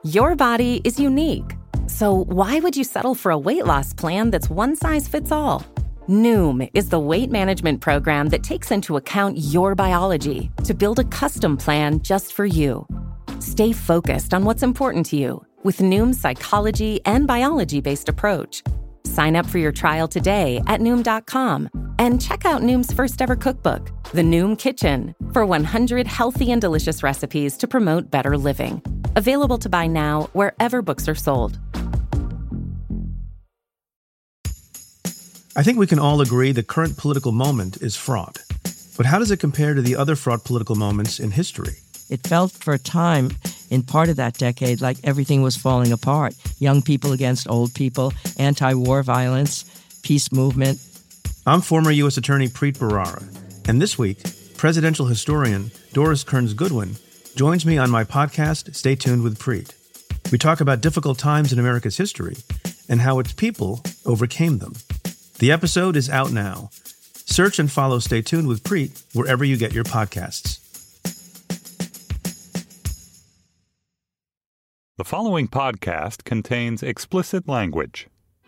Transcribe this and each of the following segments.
Your body is unique. So why would you settle for a weight loss plan that's one size fits all? Noom is the weight management program that takes into account your biology to build a custom plan just for you. Stay focused on what's important to you with Noom's psychology and biology-based approach. Sign up for your trial today at Noom.com and check out Noom's first ever cookbook, The Noom Kitchen, for 100 healthy and delicious recipes to promote better living. Available to buy now wherever books are sold. I think we can all agree the current political moment is fraught. But how does it compare to the other fraught political moments in history? It felt for a time, in part of that decade, like everything was falling apart. Young people against old people, anti-war violence, peace movement. I'm former U.S. Attorney Preet Bharara, and this week, presidential historian Doris Kearns Goodwin joins me on my podcast, Stay Tuned with Preet. We talk about difficult times in America's history and how its people overcame them. The episode is out now. Search and follow Stay Tuned with Preet wherever you get your podcasts. The following podcast contains explicit language.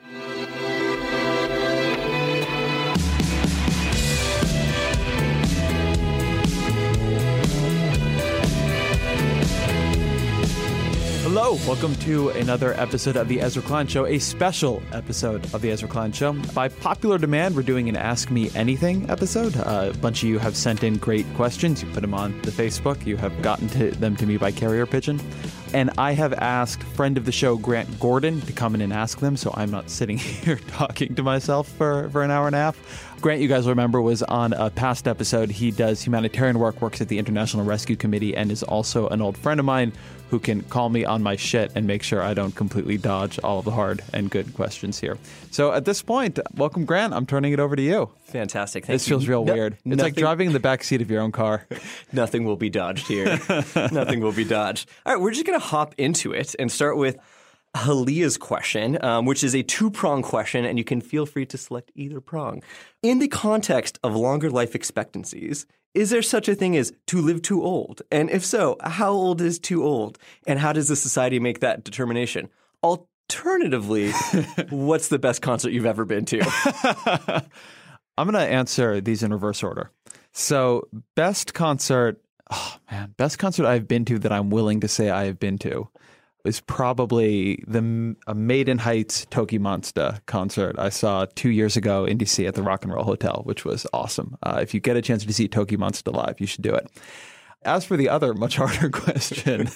Hello, welcome to another episode of The Ezra Klein Show, a special episode of The Ezra Klein Show. By popular demand, we're doing an Ask Me Anything episode. A bunch of you have sent in great questions. You put them on the Facebook. You have gotten them to me by carrier pigeon. And I have asked friend of the show, Grant Gordon, to come in and ask them, so I'm not sitting here talking to myself for an hour and a half. Grant, you guys remember, was on a past episode. He does humanitarian work, works at the International Rescue Committee, and is also an old friend of mine who can call me on my shit and make sure I don't completely dodge all of the hard and good questions here. So at this point, welcome, Grant. I'm turning it over to you. Fantastic. Thank you. This feels real weird. It's like driving in the back seat of your own car. Nothing will be dodged here. Nothing will be dodged. All right, we're just going to hop into it and start with Halia's question, which is a two-prong question, and you can feel free to select either prong. In the context of longer life expectancies, is there such a thing as to live too old? And if so, how old is too old? And how does the society make that determination? Alternatively, what's the best concert you've ever been to? I'm going to answer these in reverse order. So best concert I've been to that I'm willing to say I have been to is probably the Maiden Heights Toki Monster concert I saw 2 years ago in DC at the Rock and Roll Hotel, which was awesome. If you get a chance to see Toki Monster live, you should do it. As for the other much harder question,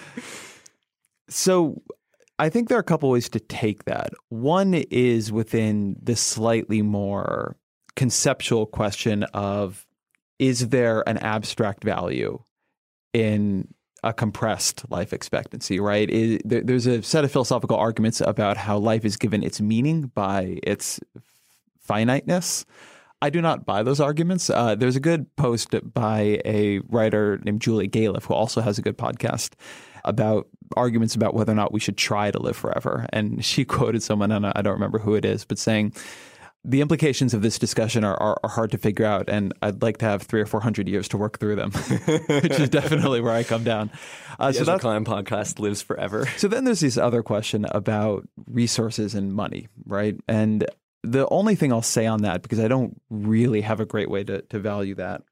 so I think there are a couple ways to take that. One is within the slightly more conceptual question of, is there an abstract value in a compressed life expectancy, right? There's a set of philosophical arguments about how life is given its meaning by its finiteness. I do not buy those arguments. There's a good post by a writer named Julie Galef, who also has a good podcast, about arguments about whether or not we should try to live forever. And she quoted someone, and I don't remember who it is, but saying, the implications of this discussion are hard to figure out, and I'd like to have 300 or 400 years to work through them, which is definitely where I come down. The Ezra Klein podcast lives forever. So then there's this other question about resources and money, right? And the only thing I'll say on that, because I don't really have a great way to value that,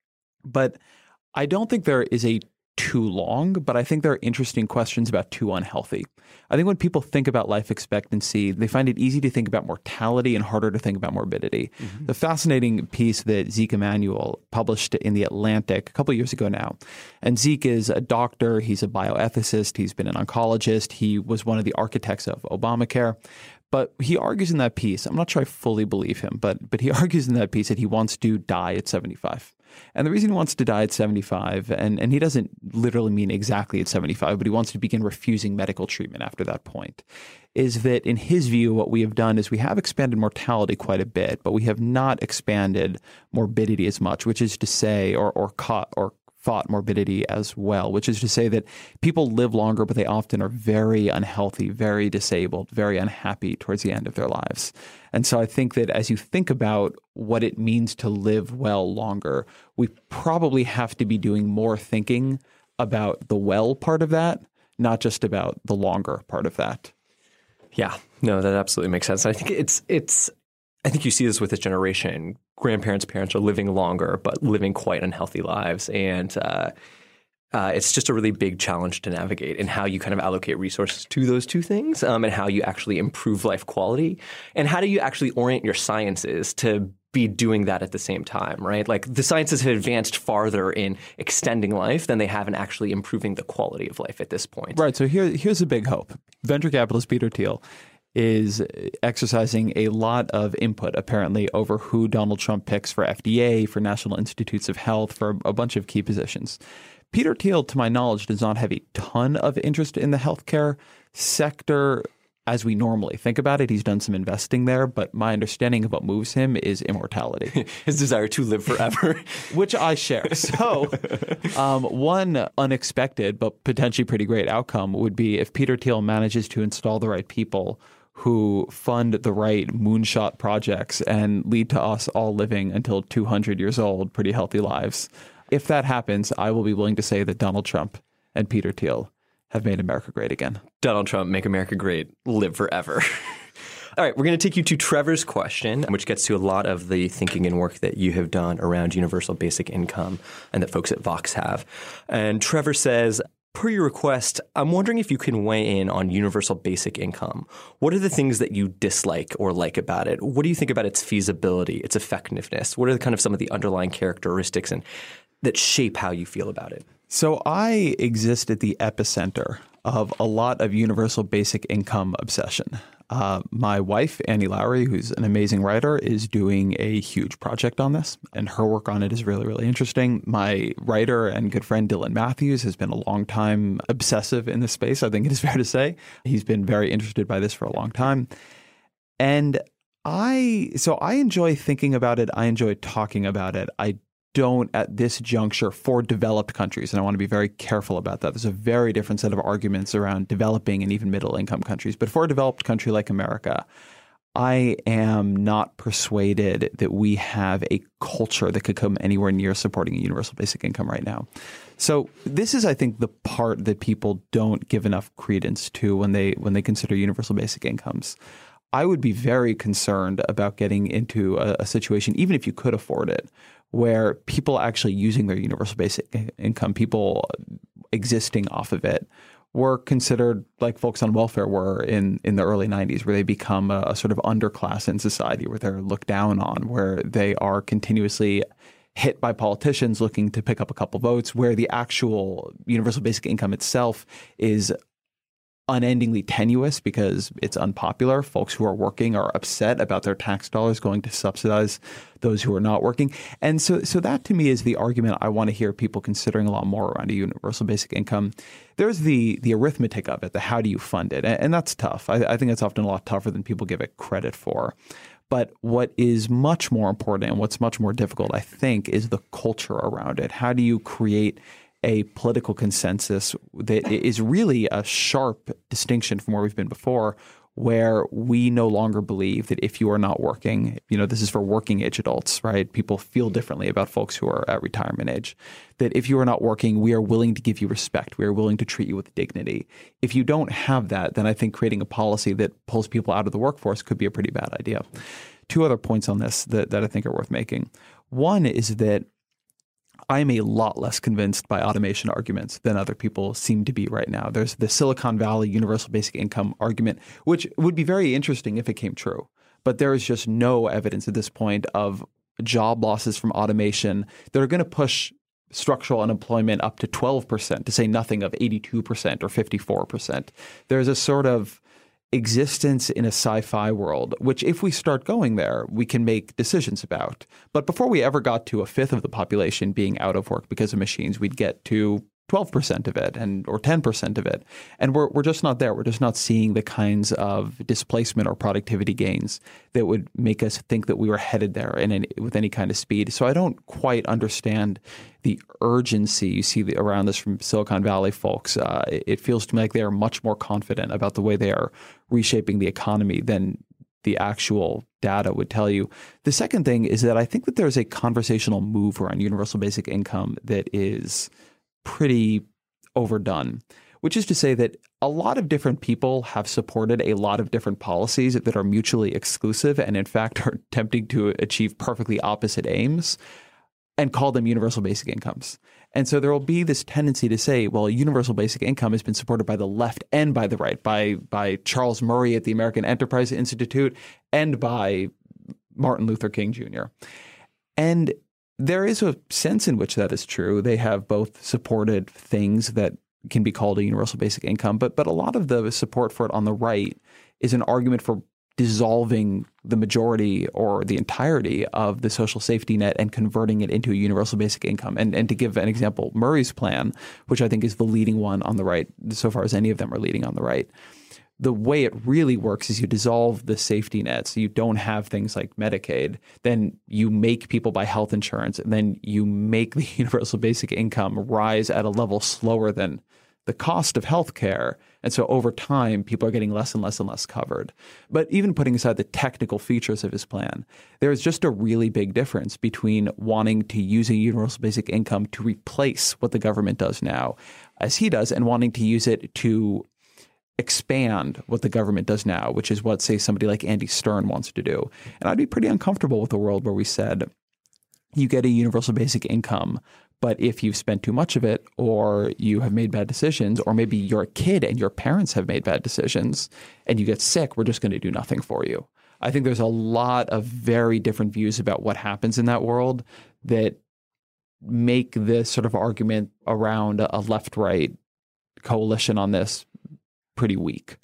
but I don't think there is a too long, but I think there are interesting questions about too unhealthy. I think when people think about life expectancy, they find it easy to think about mortality and harder to think about morbidity. Mm-hmm. The fascinating piece that Zeke Emanuel published in The Atlantic a couple of years ago now, and Zeke is a doctor, he's a bioethicist, he's been an oncologist, he was one of the architects of Obamacare. But he argues in that piece, I'm not sure I fully believe him, but he argues in that piece that he wants to die at 75. And the reason he wants to die at 75, and he doesn't literally mean exactly at 75, but he wants to begin refusing medical treatment after that point, is that in his view, what we have done is we have expanded mortality quite a bit, but we have not expanded morbidity as much, which is to say, or fought morbidity as well, which is to say that people live longer, but they often are very unhealthy, very disabled, very unhappy towards the end of their lives. And so I think that as you think about what it means to live well longer, we probably have to be doing more thinking about the well part of that, not just about the longer part of that. Yeah, no, that absolutely makes sense. I think I think you see this with this generation. Grandparents, parents are living longer, but living quite unhealthy lives. And it's just a really big challenge to navigate in how you kind of allocate resources to those two things, and how you actually improve life quality. And how do you actually orient your sciences to be doing that at the same time, right? Like the sciences have advanced farther in extending life than they have in actually improving the quality of life at this point. Right. So here's a big hope. Venture capitalist Peter Thiel is exercising a lot of input, apparently, over who Donald Trump picks for FDA, for National Institutes of Health, for a bunch of key positions. Peter Thiel, to my knowledge, does not have a ton of interest in the healthcare sector as we normally think about it. He's done some investing there, but my understanding of what moves him is immortality. His desire to live forever. Which I share. So one unexpected but potentially pretty great outcome would be if Peter Thiel manages to install the right people who fund the right moonshot projects and lead to us all living until 200 years old, pretty healthy lives. If that happens, I will be willing to say that Donald Trump and Peter Thiel have made America great again. Donald Trump, make America great, live forever. All right, we're going to take you to Trevor's question, which gets to a lot of the thinking and work that you have done around universal basic income and that folks at Vox have. And Trevor says, per your request, I'm wondering if you can weigh in on universal basic income. What are the things that you dislike or like about it? What do you think about its feasibility, its effectiveness? What are kind of some of the underlying characteristics and that shape how you feel about it? So I exist at the epicenter of a lot of universal basic income obsession. My wife, Annie Lowrey, who's an amazing writer, is doing a huge project on this, and her work on it is really, really interesting. My writer and good friend Dylan Matthews has been a long time obsessive in this space, I think it is fair to say. He's been very interested by this for a long time. And I enjoy thinking about it. I enjoy talking about it. I don't at this juncture for developed countries. And I want to be very careful about that. There's a very different set of arguments around developing and even middle income countries. But for a developed country like America, I am not persuaded that we have a culture that could come anywhere near supporting a universal basic income right now. So this is, I think, the part that people don't give enough credence to when they consider universal basic incomes. I would be very concerned about getting into a situation, even if you could afford it, where people actually using their universal basic income, people existing off of it, were considered like folks on welfare were in the early 90s, where they become a sort of underclass in society, where they're looked down on, where they are continuously hit by politicians looking to pick up a couple votes, where the actual universal basic income itself is unendingly tenuous because it's unpopular. Folks who are working are upset about their tax dollars going to subsidize those who are not working. And so that to me is the argument I want to hear people considering a lot more around a universal basic income. There's the arithmetic of it, the how do you fund it? And that's tough. I think it's often a lot tougher than people give it credit for. But what is much more important and what's much more difficult, I think, is the culture around it. How do you create a political consensus that is really a sharp distinction from where we've been before, where we no longer believe that if you are not working, this is for working age adults, right? People feel differently about folks who are at retirement age, that if you are not working, we are willing to give you respect. We are willing to treat you with dignity. If you don't have that, then I think creating a policy that pulls people out of the workforce could be a pretty bad idea. Two other points on this that I think are worth making. One is that I'm a lot less convinced by automation arguments than other people seem to be right now. There's the Silicon Valley universal basic income argument, which would be very interesting if it came true. But there is just no evidence at this point of job losses from automation that are going to push structural unemployment up to 12%, to say nothing of 82% or 54%. There's a sort of existence in a sci-fi world, which if we start going there, we can make decisions about. But before we ever got to a fifth of the population being out of work because of machines, we'd get to 12% of it or 10% of it. And we're just not there. We're just not seeing the kinds of displacement or productivity gains that would make us think that we were headed there with any kind of speed. So I don't quite understand the urgency you see around this from Silicon Valley folks. It feels to me like they are much more confident about the way they are reshaping the economy than the actual data would tell you. The second thing is that I think that there's a conversational move around universal basic income that is pretty overdone, which is to say that a lot of different people have supported a lot of different policies that are mutually exclusive and in fact are attempting to achieve perfectly opposite aims and call them universal basic incomes. And so there will be this tendency to say, well, universal basic income has been supported by the left and by the right, by Charles Murray at the American Enterprise Institute and by Martin Luther King Jr. And there is a sense in which that is true. They have both supported things that can be called a universal basic income, but a lot of the support for it on the right is an argument for dissolving the majority or the entirety of the social safety net and converting it into a universal basic income. And to give an example, Murray's plan, which I think is the leading one on the right, so far as any of them are leading on the right, the way it really works is you dissolve the safety net. So you don't have things like Medicaid. Then you make people buy health insurance. And then you make the universal basic income rise at a level slower than the cost of health care. And so over time, people are getting less and less and less covered. But even putting aside the technical features of his plan, there is just a really big difference between wanting to use a universal basic income to replace what the government does now, as he does, and wanting to use it to expand what the government does now, which is what, say, somebody like Andy Stern wants to do. And I'd be pretty uncomfortable with a world where we said, you get a universal basic income, but if you've spent too much of it or you have made bad decisions, or maybe you're a kid and your parents have made bad decisions and you get sick, we're just going to do nothing for you. I think there's a lot of very different views about what happens in that world that make this sort of argument around a left-right coalition on this pretty weak.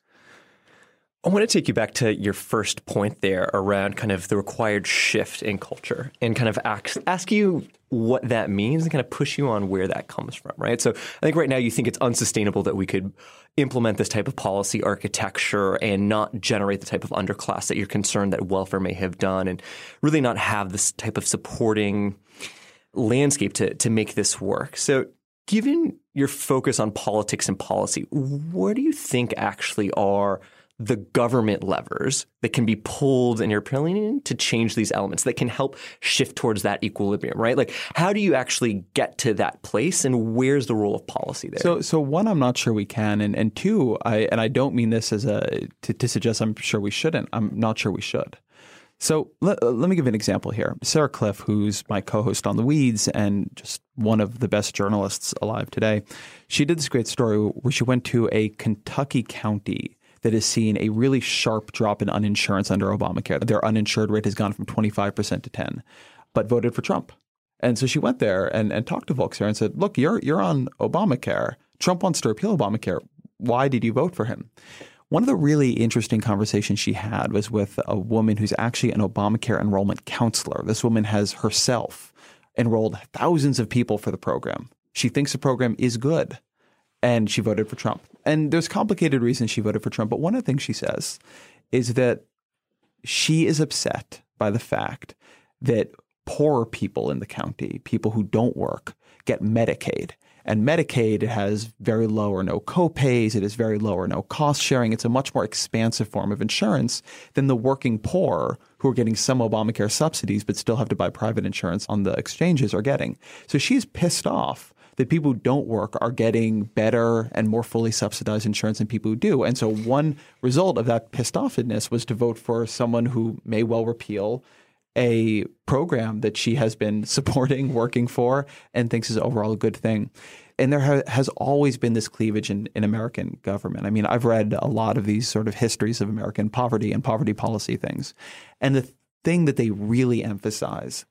I want to take you back to your first point there around kind of the required shift in culture and kind of ask you what that means and kind of push you on where that comes from, right? So I think right now you think it's unsustainable that we could implement this type of policy architecture and not generate the type of underclass that you're concerned that welfare may have done, and really not have this type of supporting landscape to make this work. So given your focus on politics and policy, where do you think actually are the government levers that can be pulled, in your opinion, to change these elements that can help shift towards that equilibrium, right? Like, how do you actually get to that place, and where's the role of policy there? So one, I'm not sure we can, and two, I don't mean this as to suggest I'm sure we shouldn't. I'm not sure we should. So let me give an example here. Sarah Kliff, who's my co-host on The Weeds and just one of the best journalists alive today, she did this great story where she went to a Kentucky county that has seen a really sharp drop in uninsurance under Obamacare. Their uninsured rate has gone from 25% to 10%, but voted for Trump. And so she went there and talked to folks there and said, look, you're on Obamacare. Trump wants to repeal Obamacare. Why did you vote for him? One of the really interesting conversations she had was with a woman who's actually an Obamacare enrollment counselor. This woman has herself enrolled thousands of people for the program. She thinks the program is good, and she voted for Trump. And there's complicated reasons she voted for Trump, but one of the things she says is that she is upset by the fact that poorer people in the county, people who don't work, get Medicaid. And Medicaid has very low or no copays. It has very low or no cost sharing. It's a much more expansive form of insurance than the working poor who are getting some Obamacare subsidies but still have to buy private insurance on the exchanges are getting. So she's pissed off that people who don't work are getting better and more fully subsidized insurance than people who do. And so one result of that pissed offness was to vote for someone who may well repeal a program that she has been supporting, working for, and thinks is overall a good thing. And there has always been this cleavage in American government. I mean, I've read a lot of these sort of histories of American poverty and poverty policy things. And the thing that they really emphasize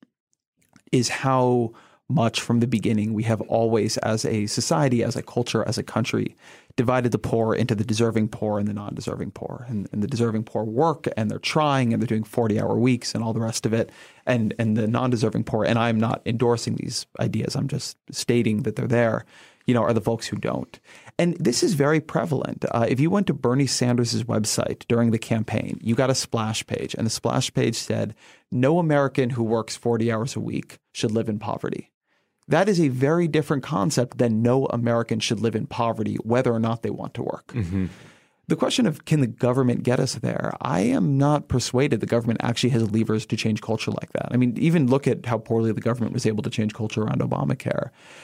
is how much from the beginning we have always, as a society, as a culture, as a country, divided the poor into the deserving poor and the non-deserving poor. And the deserving poor work, and they're trying, and they're doing 40-hour weeks and all the rest of it. And the non-deserving poor, and I'm not endorsing these ideas, I'm just stating that they're there, are the folks who don't. And this is very prevalent. If you went to Bernie Sanders' website during the campaign, you got a splash page, and the splash page said, no American who works 40 hours a week should live in poverty. That is a very different concept than no American should live in poverty, whether or not they want to work. Mm-hmm. The question of can the government get us there, I am not persuaded the government actually has levers to change culture like that. I mean, even look at how poorly the government was able to change culture around Obamacare.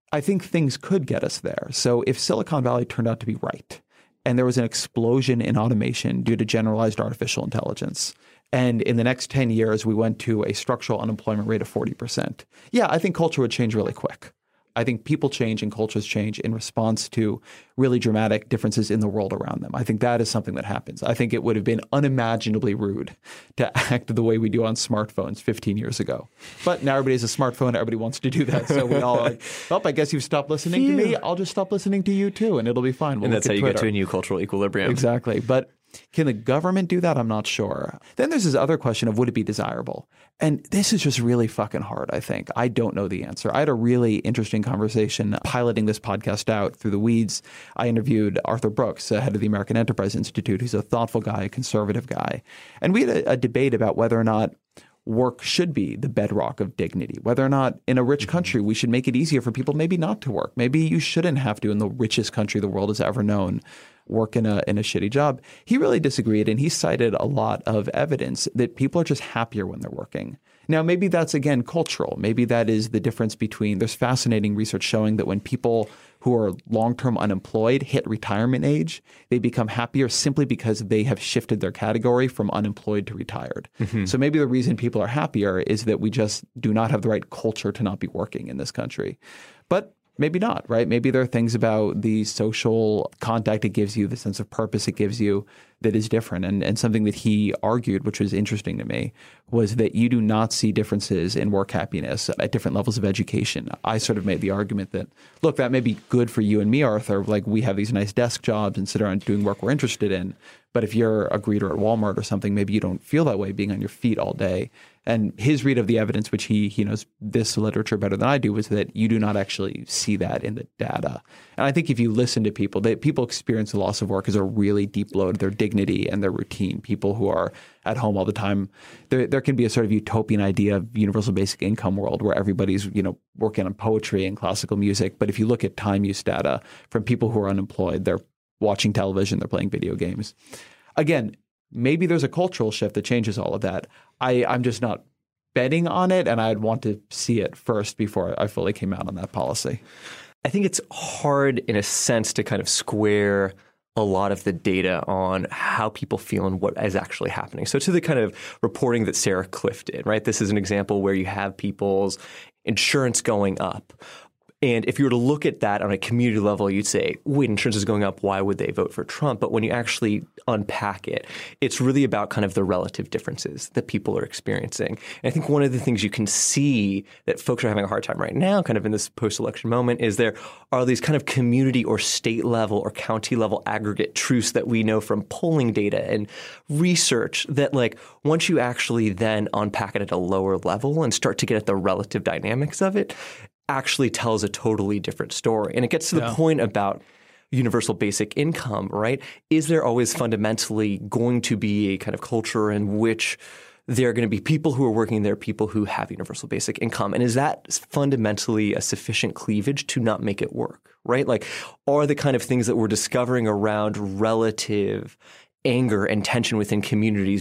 I think things could get us there. So if Silicon Valley turned out to be right, and there was an explosion in automation due to generalized artificial intelligence, and in the next 10 years, we went to a structural unemployment rate of 40%. Yeah, I think culture would change really quick. I think people change and cultures change in response to really dramatic differences in the world around them. I think that is something that happens. I think it would have been unimaginably rude to act the way we do on smartphones 15 years ago. But now everybody has a smartphone. Everybody wants to do that. So we all are like, well, I guess you've stopped listening to me. I'll just stop listening to you too, and it'll be fine. And that's how you get to a new cultural equilibrium. Exactly. But can the government do that? I'm not sure. Then there's this other question of would it be desirable? And this is just really fucking hard, I think. I don't know the answer. I had a really interesting conversation piloting this podcast out through the weeds. I interviewed Arthur Brooks, head of the American Enterprise Institute, who's a thoughtful guy, a conservative guy. And we had a debate about whether or not work should be the bedrock of dignity, whether or not in a rich country we should make it easier for people maybe not to work. Maybe you shouldn't have to, in the richest country the world has ever known, work in a shitty job. He really disagreed, and he cited a lot of evidence that people are just happier when they're working. Now, maybe that's, again, cultural. Maybe that is the difference between – there's fascinating research showing that when people who are long-term unemployed hit retirement age, they become happier simply because they have shifted their category from unemployed to retired. Mm-hmm. So maybe the reason people are happier is that we just do not have the right culture to not be working in this country. But maybe not, right? Maybe there are things about the social contact it gives you, the sense of purpose it gives you that is different. And something that he argued, which was interesting to me, was that you do not see differences in work happiness at different levels of education. I sort of made the argument that, look, that may be good for you and me, Arthur. Like, we have these nice desk jobs and sit around doing work we're interested in. But if you're a greeter at Walmart or something, maybe you don't feel that way being on your feet all day. And his read of the evidence, which he knows this literature better than I do, was that you do not actually see that in the data. And I think if you listen to people, people experience the loss of work as a really deep blow to their dignity and their routine. People who are at home all the time, there can be a sort of utopian idea of universal basic income world where everybody's working on poetry and classical music. But if you look at time use data from people who are unemployed, they're watching television, they're playing video games. Again, maybe there's a cultural shift that changes all of that. I'm just not betting on it, and I'd want to see it first before I fully came out on that policy. I think it's hard in a sense to kind of square a lot of the data on how people feel and what is actually happening. So to the kind of reporting that Sarah Cliff did, right? This is an example where you have people's insurance going up. And if you were to look at that on a community level, you'd say, wait, insurance is going up. Why would they vote for Trump? But when you actually unpack it, it's really about kind of the relative differences that people are experiencing. And I think one of the things you can see that folks are having a hard time right now, kind of in this post-election moment, is there are these kind of community or state level or county level aggregate truths that we know from polling data and research that, like, once you actually then unpack it at a lower level and start to get at the relative dynamics of it, actually tells a totally different story. And it gets to the point about universal basic income, right? Is there always fundamentally going to be a kind of culture in which there are going to be people who are working there, people who have universal basic income? And is that fundamentally a sufficient cleavage to not make it work, right? Like, are the kind of things that we're discovering around relative anger and tension within communities,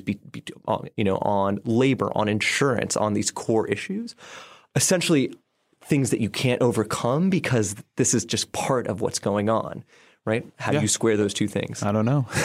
on labor, on insurance, on these core issues, essentially things that you can't overcome because this is just part of what's going on, right? How do you square those two things? I don't know.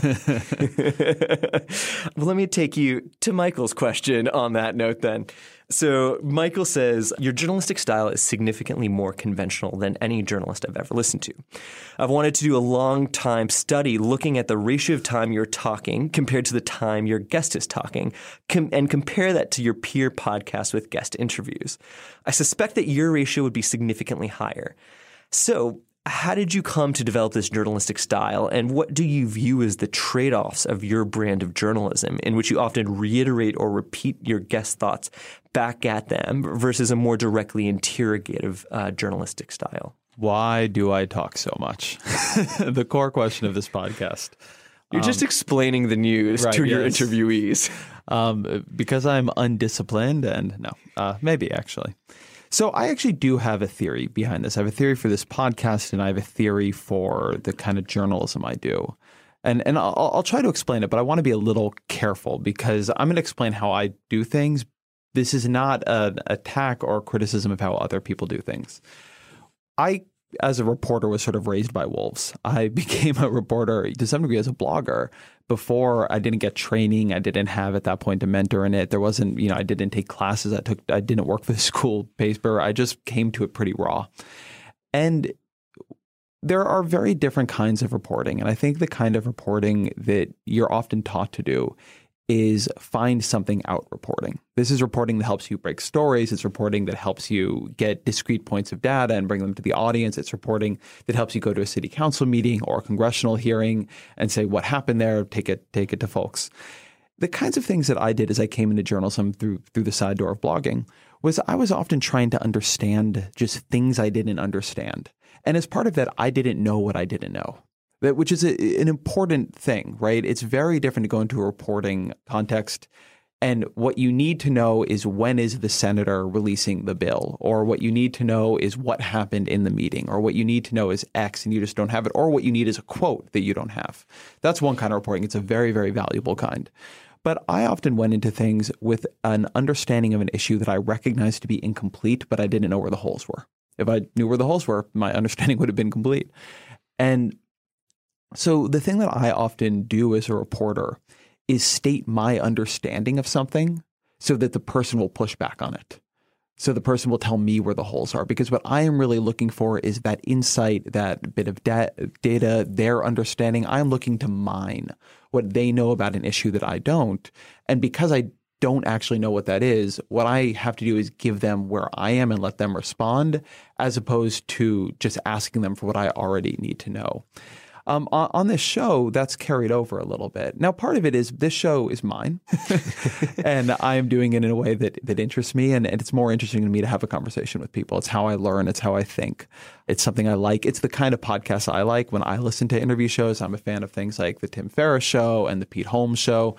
Well, let me take you to Michael's question on that note then. So Michael says, your journalistic style is significantly more conventional than any journalist I've ever listened to. I've wanted to do a long time study looking at the ratio of time you're talking compared to the time your guest is talking and compare that to your peer podcasts with guest interviews. I suspect that your ratio would be significantly higher. So how did you come to develop this journalistic style, and what do you view as the trade-offs of your brand of journalism in which you often reiterate or repeat your guest thoughts back at them versus a more directly interrogative journalistic style? Why do I talk so much? The core question of this podcast. You're just explaining the news to your interviewees. Because I'm undisciplined and maybe actually. So I actually do have a theory behind this. I have a theory for this podcast, and I have a theory for the kind of journalism I do. And I'll try to explain it, but I want to be a little careful because I'm going to explain how I do things. This is not an attack or criticism of how other people do things. I, as a reporter, was sort of raised by wolves. I became a reporter to some degree as a blogger. Before, I didn't get training. I didn't have at that point a mentor in it. There wasn't, I didn't take classes. I didn't work for the school paper. I just came to it pretty raw. And there are very different kinds of reporting. And I think the kind of reporting that you're often taught to do is find something out reporting. This is reporting that helps you break stories. It's reporting that helps you get discrete points of data and bring them to the audience. It's reporting that helps you go to a city council meeting or a congressional hearing and say what happened there, take it to folks. The kinds of things that I did as I came into journalism through the side door of blogging was I was often trying to understand just things I didn't understand. And as part of that, I didn't know what I didn't know. Which is an important thing, right? It's very different to go into a reporting context. And what you need to know is when is the senator releasing the bill? Or what you need to know is what happened in the meeting. Or what you need to know is X and you just don't have it. Or what you need is a quote that you don't have. That's one kind of reporting. It's a very, very valuable kind. But I often went into things with an understanding of an issue that I recognized to be incomplete, but I didn't know where the holes were. If I knew where the holes were, my understanding would have been complete. And so the thing that I often do as a reporter is state my understanding of something so that the person will push back on it. So the person will tell me where the holes are. Because what I am really looking for is that insight, that bit of data, their understanding. I'm looking to mine what they know about an issue that I don't. And because I don't actually know what that is, what I have to do is give them where I am and let them respond, as opposed to just asking them for what I already need to know. On this show, that's carried over a little bit. Now, part of it is this show is mine, and I am doing it in a way that interests me, and it's more interesting to me to have a conversation with people. It's how I learn. It's how I think. It's something I like. It's the kind of podcast I like. When I listen to interview shows, I'm a fan of things like the Tim Ferriss Show and the Pete Holmes Show,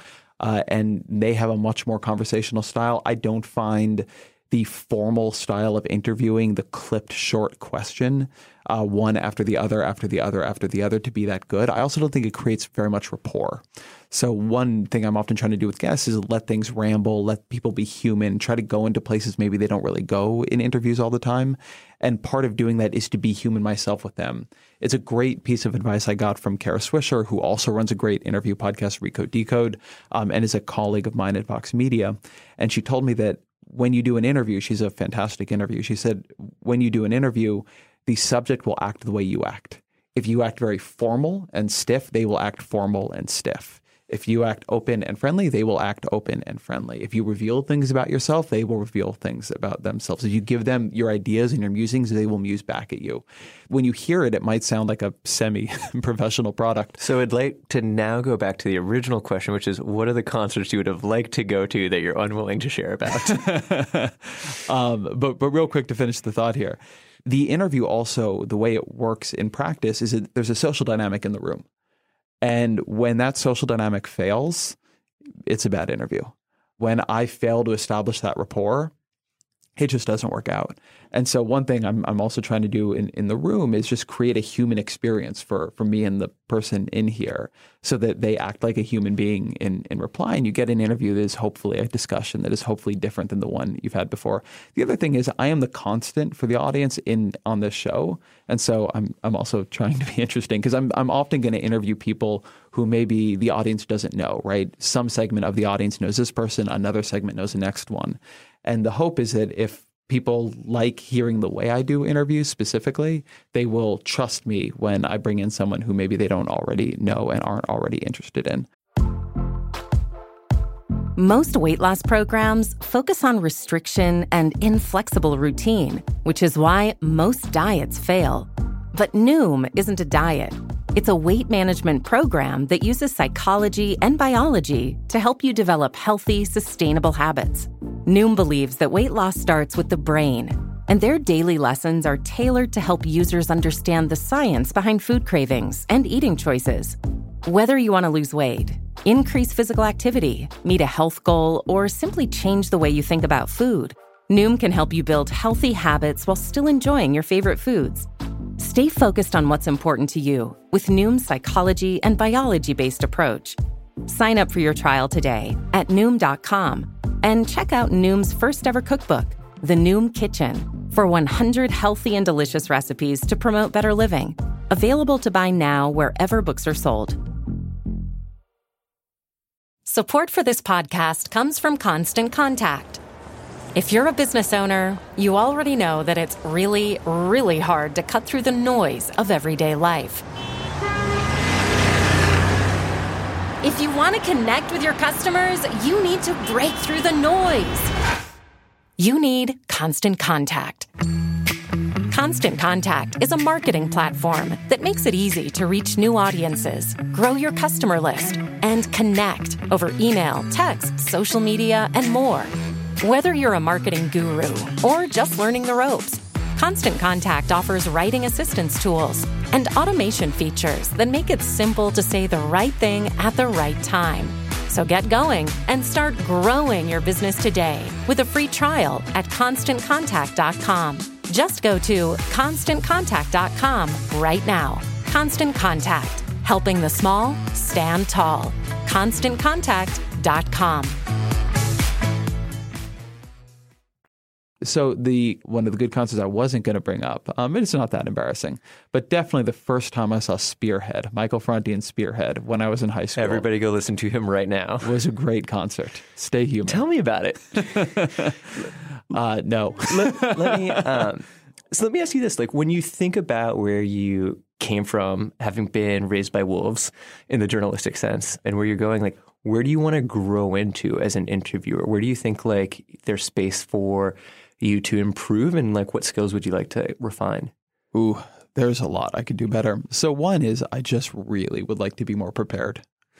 and they have a much more conversational style. I don't find the formal style of interviewing, the clipped short question, one after the other, after the other, after the other, to be that good. I also don't think it creates very much rapport. So one thing I'm often trying to do with guests is let things ramble, let people be human, try to go into places maybe they don't really go in interviews all the time. And part of doing that is to be human myself with them. It's a great piece of advice I got from Kara Swisher, who also runs a great interview podcast, Recode Decode, and is a colleague of mine at Vox Media. And she told me that when you do an interview, she's a fantastic interview. She said, when you do an interview, the subject will act the way you act. If you act very formal and stiff, they will act formal and stiff. If you act open and friendly, they will act open and friendly. If you reveal things about yourself, they will reveal things about themselves. If you give them your ideas and your musings, they will muse back at you. When you hear it, it might sound like a semi-professional product. So I'd like to now go back to the original question, which is, what are the concerts you would have liked to go to that you're unwilling to share about? But real quick to finish the thought here. The interview also, the way it works in practice is that there's a social dynamic in the room. And when that social dynamic fails, it's a bad interview. When I fail to establish that rapport, it just doesn't work out. And so one thing I'm also trying to do in the room is just create a human experience for me and the person in here so that they act like a human being in reply. And you get an interview that is hopefully a discussion that is hopefully different than the one you've had before. The other thing is I am the constant for the audience on this show. And so I'm also trying to be interesting because I'm often going to interview people who maybe the audience doesn't know, right? Some segment of the audience knows this person, another segment knows the next one. And the hope is that if people like hearing the way I do interviews specifically, they will trust me when I bring in someone who maybe they don't already know and aren't already interested in. Most weight loss programs focus on restriction and inflexible routine, which is why most diets fail. But Noom isn't a diet. It's a weight management program that uses psychology and biology to help you develop healthy, sustainable habits. Noom believes that weight loss starts with the brain, and their daily lessons are tailored to help users understand the science behind food cravings and eating choices. Whether you want to lose weight, increase physical activity, meet a health goal, or simply change the way you think about food, Noom can help you build healthy habits while still enjoying your favorite foods. Stay focused on what's important to you with Noom's psychology and biology-based approach. Sign up for your trial today at Noom.com and check out Noom's first ever cookbook, The Noom Kitchen, for 100 healthy and delicious recipes to promote better living. Available to buy now wherever books are sold. Support for this podcast comes from Constant Contact. If you're a business owner, you already know that it's really, really hard to cut through the noise of everyday life. If you want to connect with your customers, you need to break through the noise. You need Constant Contact. Constant Contact is a marketing platform that makes it easy to reach new audiences, grow your customer list, and connect over email, text, social media, and more. Whether you're a marketing guru or just learning the ropes, Constant Contact offers writing assistance tools and automation features that make it simple to say the right thing at the right time. So get going and start growing your business today with a free trial at ConstantContact.com. Just go to ConstantContact.com right now. Constant Contact, helping the small stand tall. ConstantContact.com. So one of the good concerts I wasn't going to bring up, it's not that embarrassing, but definitely the first time I saw Spearhead, Michael Franti and Spearhead, when I was in high school. Everybody go listen to him right now. It was a great concert. Stay human. Tell me about it. No. So let me ask you this. Like, when you think about where you came from, having been raised by wolves in the journalistic sense, and where you're going, like, where do you want to grow into as an interviewer? Where do you think, like, there's space for you to improve, and like what skills would you like to refine? Ooh, there's a lot I could do better. So one is I just really would like to be more prepared.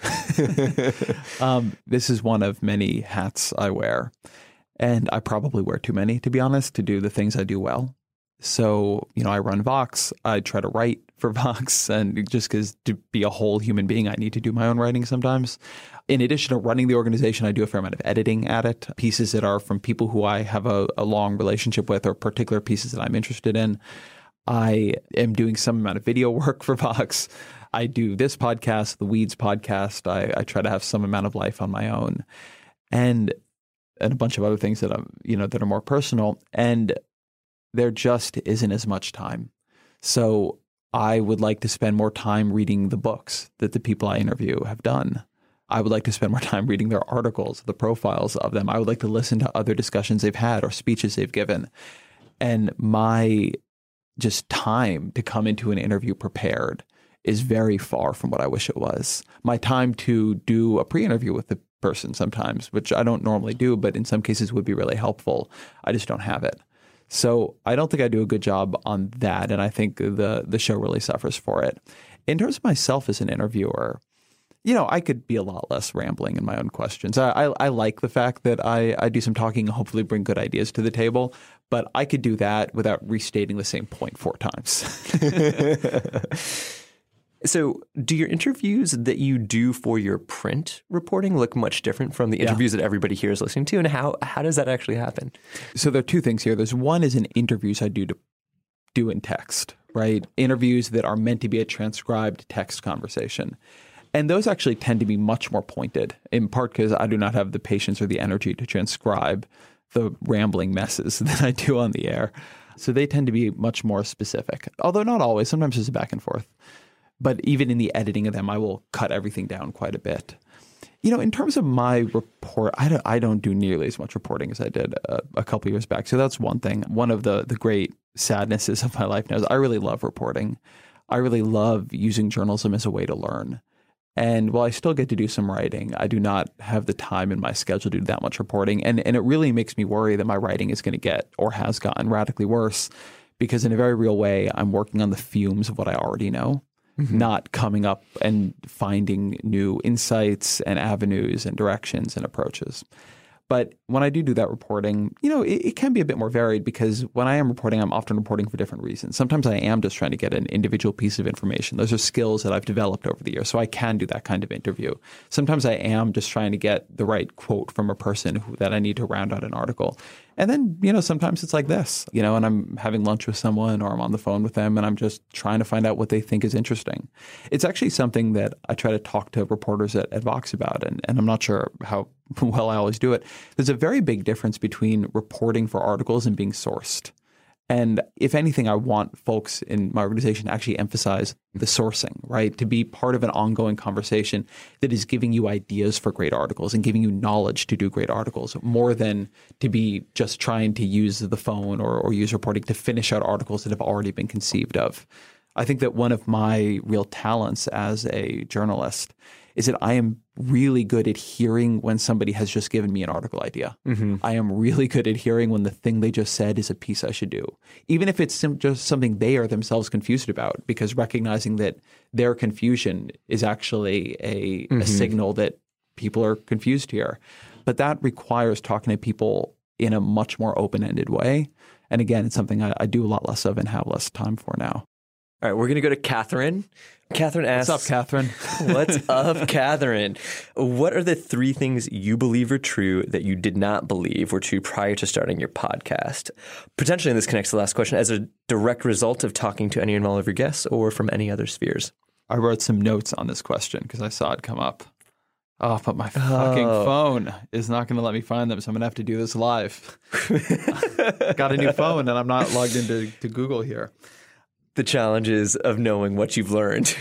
This is one of many hats I wear, and I probably wear too many, to be honest, to do the things I do well. So, I run Vox. I try to write for Vox, and just because to be a whole human being, I need to do my own writing sometimes. In addition to running the organization, I do a fair amount of editing at it, pieces that are from people who I have a long relationship with or particular pieces that I'm interested in. I am doing some amount of video work for Vox. I do this podcast, the Weeds podcast. I try to have some amount of life on my own, and a bunch of other things that that are more personal. And there just isn't as much time. So I would like to spend more time reading the books that the people I interview have done. I would like to spend more time reading their articles, the profiles of them. I would like to listen to other discussions they've had or speeches they've given. And my just time to come into an interview prepared is very far from what I wish it was. My time to do a pre-interview with the person sometimes, which I don't normally do, but in some cases would be really helpful. I just don't have it. So I don't think I do a good job on that, and I think the show really suffers for it. In terms of myself as an interviewer, I could be a lot less rambling in my own questions. I like the fact that I do some talking and hopefully bring good ideas to the table, but I could do that without restating the same point 4 times. So do your interviews that you do for your print reporting look much different from the interviews that everybody here is listening to? And how does that actually happen? So there are 2 things here. There's one is in interviews I do in text, right? Interviews that are meant to be a transcribed text conversation. And those actually tend to be much more pointed, in part because I do not have the patience or the energy to transcribe the rambling messes that I do on the air. So they tend to be much more specific, although not always. Sometimes there's a back and forth. But even in the editing of them, I will cut everything down quite a bit. In terms of my report, I don't do nearly as much reporting as I did a couple of years back. So that's one thing. One of the great sadnesses of my life now is I really love reporting. I really love using journalism as a way to learn. And while I still get to do some writing, I do not have the time in my schedule to do that much reporting. And it really makes me worry that my writing is going to get or has gotten radically worse because in a very real way, I'm working on the fumes of what I already know. Not coming up and finding new insights and avenues and directions and approaches. But when I do that reporting, it can be a bit more varied because when I am reporting, I'm often reporting for different reasons. Sometimes I am just trying to get an individual piece of information. Those are skills that I've developed over the years, so I can do that kind of interview. Sometimes I am just trying to get the right quote from a person that I need to round out an article. And then, sometimes it's like this, and I'm having lunch with someone or I'm on the phone with them and I'm just trying to find out what they think is interesting. It's actually something that I try to talk to reporters at Vox about. And I'm not sure how well I always do it. There's a very big difference between reporting for articles and being sourced. And if anything, I want folks in my organization to actually emphasize the sourcing, right? To be part of an ongoing conversation that is giving you ideas for great articles and giving you knowledge to do great articles, more than to be just trying to use the phone or use reporting to finish out articles that have already been conceived of. I think that one of my real talents as a journalist is that I am really good at hearing when somebody has just given me an article idea. I am really good at hearing when the thing they just said is a piece I should do, even if it's just something they are themselves confused about, because recognizing that their confusion is actually a signal that people are confused here. But that requires talking to people in a much more open-ended way. And again, it's something I do a lot less of and have less time for now. All right, we're going to go to Catherine. Catherine asks... What's up, Catherine? What's up, Catherine? What are the 3 things you believe are true that you did not believe were true prior to starting your podcast? Potentially, and this connects to the last question, as a direct result of talking to any and all of your guests or from any other spheres. I wrote some notes on this question because I saw it come up. Oh, but my fucking phone is not going to let me find them, so I'm going to have to do this live. Got a new phone, and I'm not logged into Google here. The challenges of knowing what you've learned.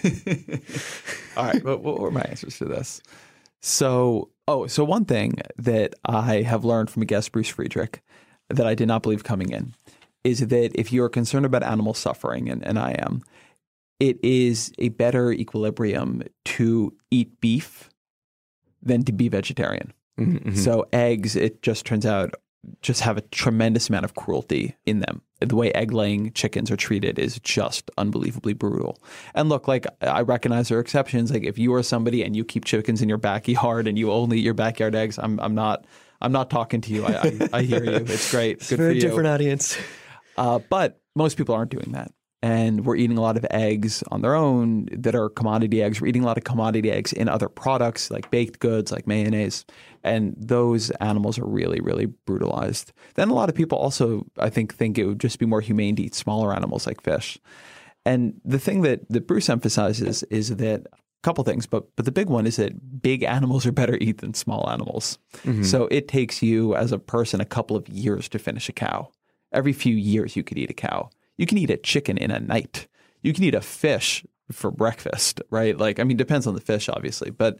All right. What were my answers to this? So one thing that I have learned from a guest, Bruce Friedrich, that I did not believe coming in is that if you are concerned about animal suffering, and I am, it is a better equilibrium to eat beef than to be vegetarian. Mm-hmm. So eggs, it just turns out, just have a tremendous amount of cruelty in them. The way egg-laying chickens are treated is just unbelievably brutal. And look, like, I recognize there are exceptions. Like, if you are somebody and you keep chickens in your backyard and you only eat your backyard eggs, I'm not talking to you. I hear you. It's great. Good for you. Very different audience. But most people aren't doing that. And we're eating a lot of eggs on their own that are commodity eggs. We're eating a lot of commodity eggs in other products like baked goods, like mayonnaise. And those animals are really, really brutalized. Then a lot of people also, I think it would just be more humane to eat smaller animals like fish. And the thing that Bruce emphasizes is that a couple things, but the big one is that big animals are better eat than small animals. Mm-hmm. So it takes you as a person a couple of years to finish a cow. Every few years you could eat a cow. You can eat a chicken in a night. You can eat a fish for breakfast, right? Like, I mean, depends on the fish, obviously. But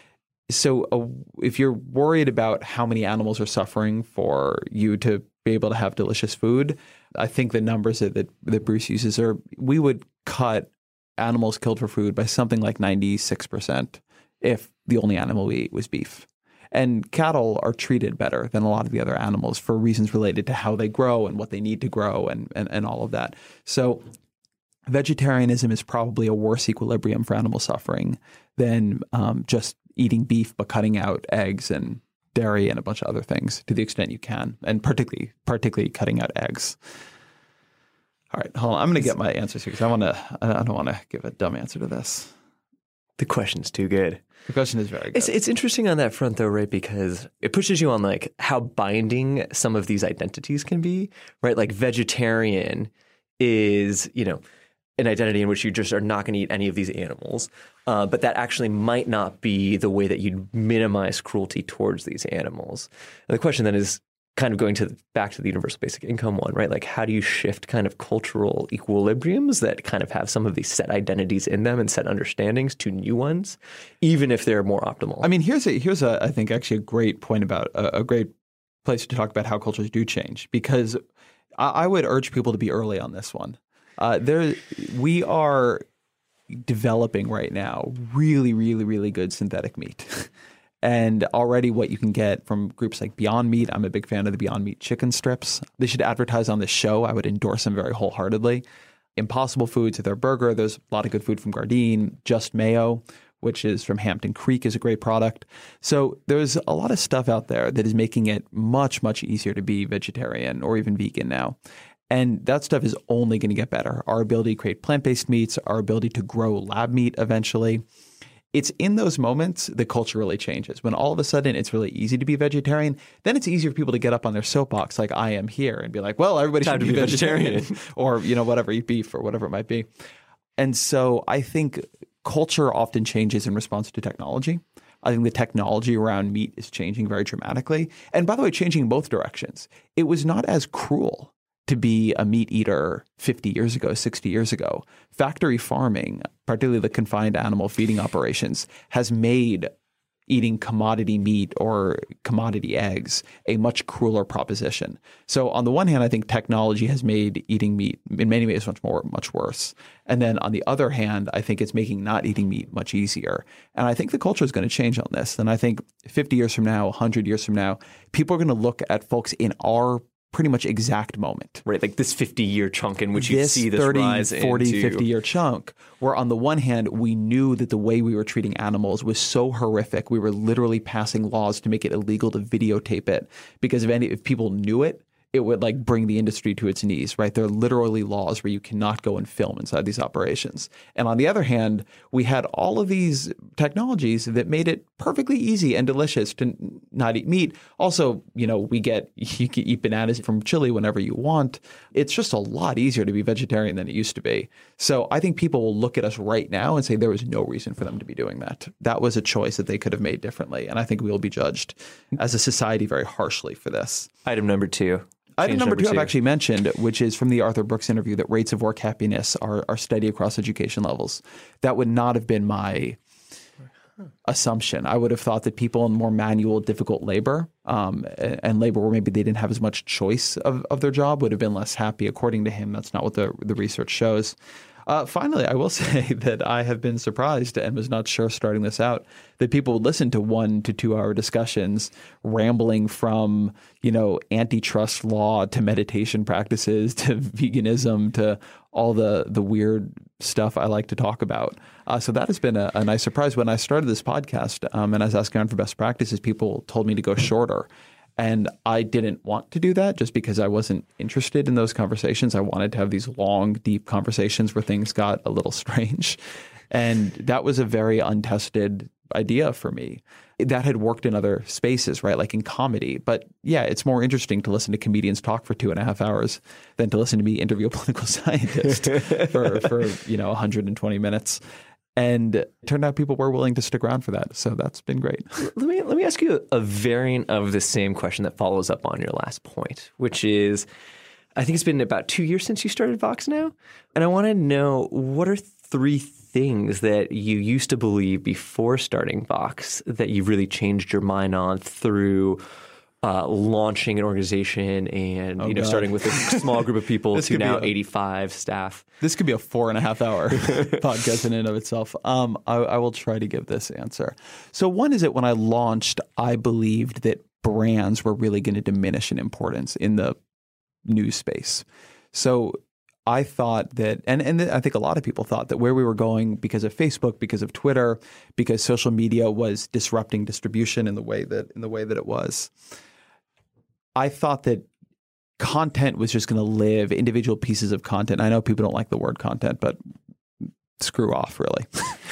so if you're worried about how many animals are suffering for you to be able to have delicious food, I think the numbers that Bruce uses are, we would cut animals killed for food by something like 96% if the only animal we ate was beef. And cattle are treated better than a lot of the other animals for reasons related to how they grow and what they need to grow and all of that. So vegetarianism is probably a worse equilibrium for animal suffering than just eating beef but cutting out eggs and dairy and a bunch of other things to the extent you can, and particularly cutting out eggs. All right, hold on. I'm going to get my answers here because I don't want to give a dumb answer to this. The question's too good. The question is very good. It's interesting on that front, though, right? Because it pushes you on like how binding some of these identities can be, right? Like vegetarian is, an identity in which you just are not going to eat any of these animals. But that actually might not be the way that you'd minimize cruelty towards these animals. And the question then is kind of going back to the universal basic income one, right? Like, how do you shift kind of cultural equilibriums that kind of have some of these set identities in them and set understandings to new ones, even if they're more optimal? I mean, here's I think actually a great point about a great place to talk about how cultures do change, because I would urge people to be early on this one. We are developing right now really, really, really good synthetic meat. And already what you can get from groups like Beyond Meat, I'm a big fan of the Beyond Meat chicken strips. They should advertise on this show. I would endorse them very wholeheartedly. Impossible Foods, their burger. There's a lot of good food from Gardein. Just Mayo, which is from Hampton Creek, is a great product. So there's a lot of stuff out there that is making it much, much easier to be vegetarian or even vegan now. And that stuff is only going to get better. Our ability to create plant-based meats, our ability to grow lab meat eventually. It's in those moments the culture really changes. When all of a sudden it's really easy to be vegetarian, then it's easier for people to get up on their soapbox like I am here and be like, well, everybody should be vegetarian. Or, whatever, eat beef or whatever it might be. And so I think culture often changes in response to technology. I think the technology around meat is changing very dramatically. And by the way, changing in both directions. It was not as cruel to be a meat eater 50 years ago, 60 years ago. Factory farming, particularly the confined animal feeding operations, has made eating commodity meat or commodity eggs a much crueler proposition. So on the one hand, I think technology has made eating meat in many ways much worse. And then on the other hand, I think it's making not eating meat much easier. And I think the culture is going to change on this. And I think 50 years from now, 100 years from now, people are going to look at folks in our pretty much exact moment. Right, like this 50-year chunk in which you see this 30, rise 40, into... 50-year chunk, where on the one hand, we knew that the way we were treating animals was so horrific, we were literally passing laws to make it illegal to videotape it, because if people knew it, it would like bring the industry to its knees, right? There are literally laws where you cannot go and film inside these operations. And on the other hand, we had all of these technologies that made it perfectly easy and delicious to not eat meat. Also, you can eat bananas from Chile whenever you want. It's just a lot easier to be vegetarian than it used to be. So I think people will look at us right now and say there was no reason for them to be doing that. That was a choice that they could have made differently. And I think we will be judged as a society very harshly for this. Item number 2. Item number two I've actually mentioned, which is from the Arthur Brooks interview, that rates of work happiness are steady across education levels. That would not have been my assumption. I would have thought that people in more manual, difficult labor and labor where maybe they didn't have as much choice of their job would have been less happy. According to him, that's not what the research shows. Finally, I will say that I have been surprised and was not sure starting this out that people would listen to 1 to 2 hour discussions rambling from, antitrust law to meditation practices to veganism to all the weird stuff I like to talk about. So that has been a nice surprise. When I started this podcast and I was asking around for best practices, people told me to go shorter. And I didn't want to do that just because I wasn't interested in those conversations. I wanted to have these long, deep conversations where things got a little strange. And that was a very untested idea for me. That had worked in other spaces, right? Like in comedy. But yeah, it's more interesting to listen to comedians talk for 2.5 hours than to listen to me interview a political scientist for 120 minutes. And it turned out people were willing to stick around for that. So that's been great. Let me ask you a variant of the same question that follows up on your last point, which is, I think it's been about 2 years since you started Vox now. And I want to know, what are 3 things that you used to believe before starting Vox that you really changed your mind on through launching an organization and starting with a small group of people to now 85 staff? This could be a 4.5 hour podcast in and of itself. I will try to give this answer. So one is that when I launched, I believed that brands were really going to diminish in importance in the news space. So I thought that, and I think a lot of people thought that where we were going because of Facebook, because of Twitter, because social media was disrupting distribution in the way that it was. I thought that content was just going to live, individual pieces of content. I know people don't like the word content, but screw off, really.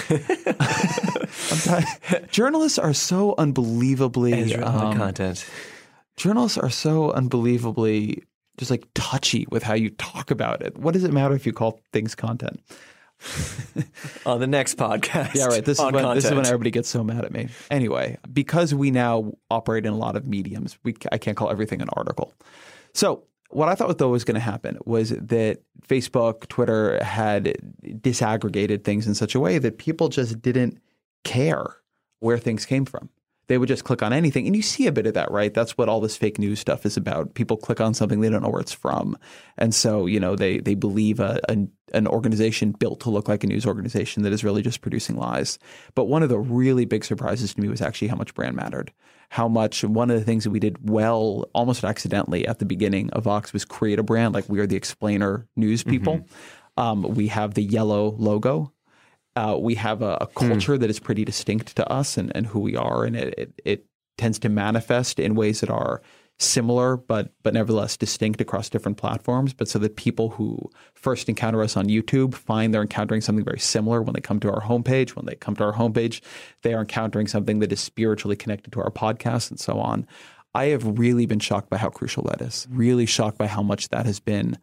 Journalists are so unbelievably content. Journalists are so unbelievably just like touchy with how you talk about it. What does it matter if you call things content? On the next podcast. Yeah, right. This is when everybody gets so mad at me. Anyway, because we now operate in a lot of mediums, I can't call everything an article. So what I thought though was going to happen was that Facebook, Twitter had disaggregated things in such a way that people just didn't care where things came from. They would just click on anything. And you see a bit of that, right? That's what all this fake news stuff is about. People click on something, they don't know where it's from. And so, they believe an organization built to look like a news organization that is really just producing lies. But one of the really big surprises to me was actually how much brand mattered. How much one of the things that we did well, almost accidentally at the beginning of Vox, was create a brand. Like we are the explainer news people. Mm-hmm. We have the yellow logo. We have a culture that is pretty distinct to us and who we are, and it tends to manifest in ways that are similar but nevertheless distinct across different platforms. But so that people who first encounter us on YouTube find they're encountering something very similar when they come to our homepage. When they come to our homepage, they are encountering something that is spiritually connected to our podcast and so on. I have really been shocked by how crucial that is. Really shocked by how much that has been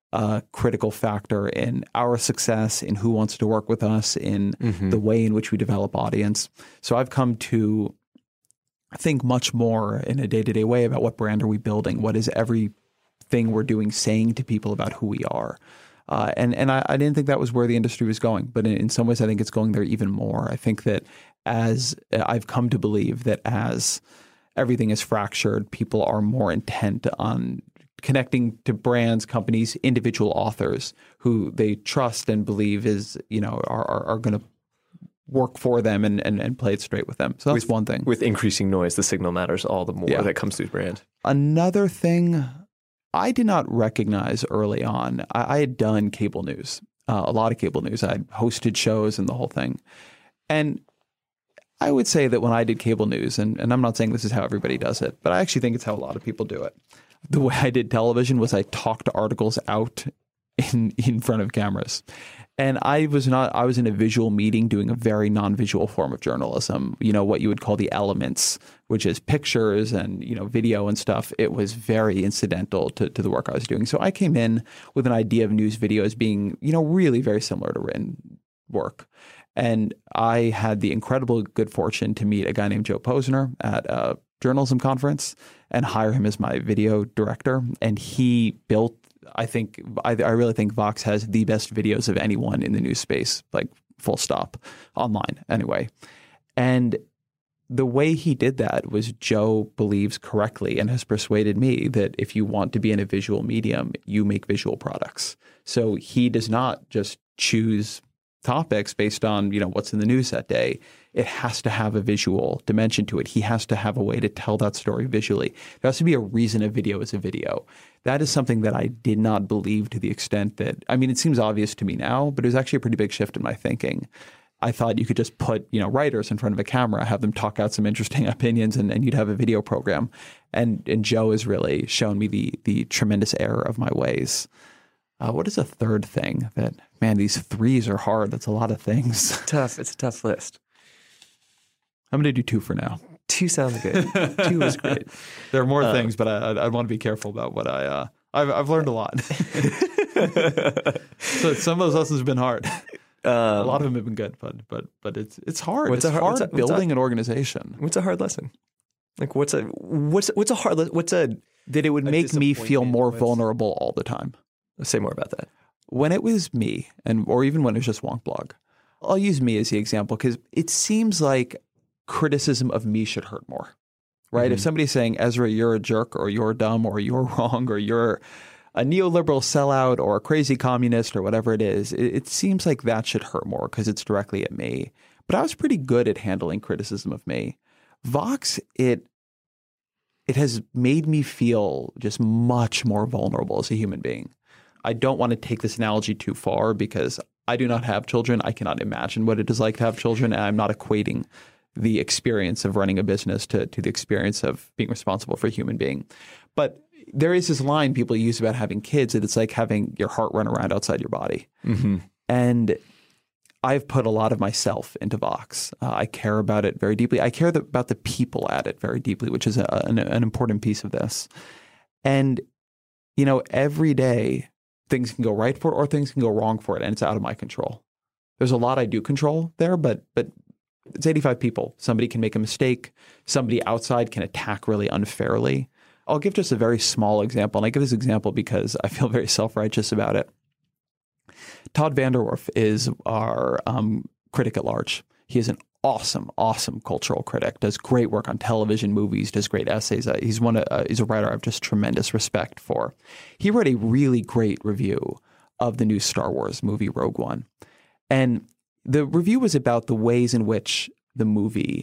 a critical factor in our success, in who wants to work with us, in the way in which we develop audience. So I've come to think much more in a day-to-day way about what brand are we building? What is everything we're doing saying to people about who we are? And I didn't think that was where the industry was going. But in some ways, I think it's going there even more. I think that as I've come to believe that as everything is fractured, people are more intent on connecting to brands, companies, individual authors who they trust and believe is, are going to work for them and play it straight with them. So that's one thing. With increasing noise, the signal matters all the more that comes through brand. Another thing I did not recognize early on, I had done cable news, a lot of cable news. I had hosted shows and the whole thing. And I would say that when I did cable news, and I'm not saying this is how everybody does it, but I actually think it's how a lot of people do it. The way I did television was I talked articles out in front of cameras. And I was in a visual meeting doing a very non-visual form of journalism, what you would call the elements, which is pictures and, video and stuff. It was very incidental to the work I was doing. So I came in with an idea of news videos being, really very similar to written work. And I had the incredible good fortune to meet a guy named Joe Posner at a journalism conference and hire him as my video director. And he built, I really think Vox has the best videos of anyone in the news space, like full stop, online anyway. And the way he did that was Joe believes correctly and has persuaded me that if you want to be in a visual medium, you make visual products. So he does not just choose topics based on, what's in the news that day. It has to have a visual dimension to it. He has to have a way to tell that story visually. There has to be a reason a video is a video. That is something that I did not believe to the extent that, it seems obvious to me now, but it was actually a pretty big shift in my thinking. I thought you could just put, writers in front of a camera, have them talk out some interesting opinions, and you'd have a video program. And Joe has really shown me the tremendous error of my ways. What is a third thing that, man, these threes are hard. That's a lot of things. It's a tough list. I'm going to do 2 for now. 2 sounds good. 2 is great. There are more things, but I want to be careful about what I've learned a lot. So some of those lessons have been hard. A lot of them have been good, but it's hard. It's hard building an organization. What's a hard lesson? Like what's a hard lesson? That it would make me feel more vulnerable all the time. Say more about that. When it was me, or even when it was just Wonkblog, I'll use me as the example because it seems like criticism of me should hurt more, right? Mm-hmm. If somebody's saying, Ezra, you're a jerk, or you're dumb, or you're wrong, or you're a neoliberal sellout, or a crazy communist, or whatever it is, it seems like that should hurt more because it's directly at me. But I was pretty good at handling criticism of me. Vox, it has made me feel just much more vulnerable as a human being. I don't want to take this analogy too far because I do not have children. I cannot imagine what it is like to have children. And I'm not equating the experience of running a business to the experience of being responsible for a human being. But there is this line people use about having kids that it's like having your heart run around outside your body. Mm-hmm. And I've put a lot of myself into Vox. I care about it very deeply. I care about the people at it very deeply, which is an important piece of this. And, every day, things can go right for it or things can go wrong for it, and it's out of my control. There's a lot I do control there, but it's 85 people. Somebody can make a mistake. Somebody outside can attack really unfairly. I'll give just a very small example, and I give this example because I feel very self-righteous about it. Todd VanDerWerff is our critic at large. He is an awesome, awesome cultural critic, does great work on television, movies, does great essays. He's a writer I have just tremendous respect for. He wrote a really great review of the new Star Wars movie Rogue One. And the review was about the ways in which the movie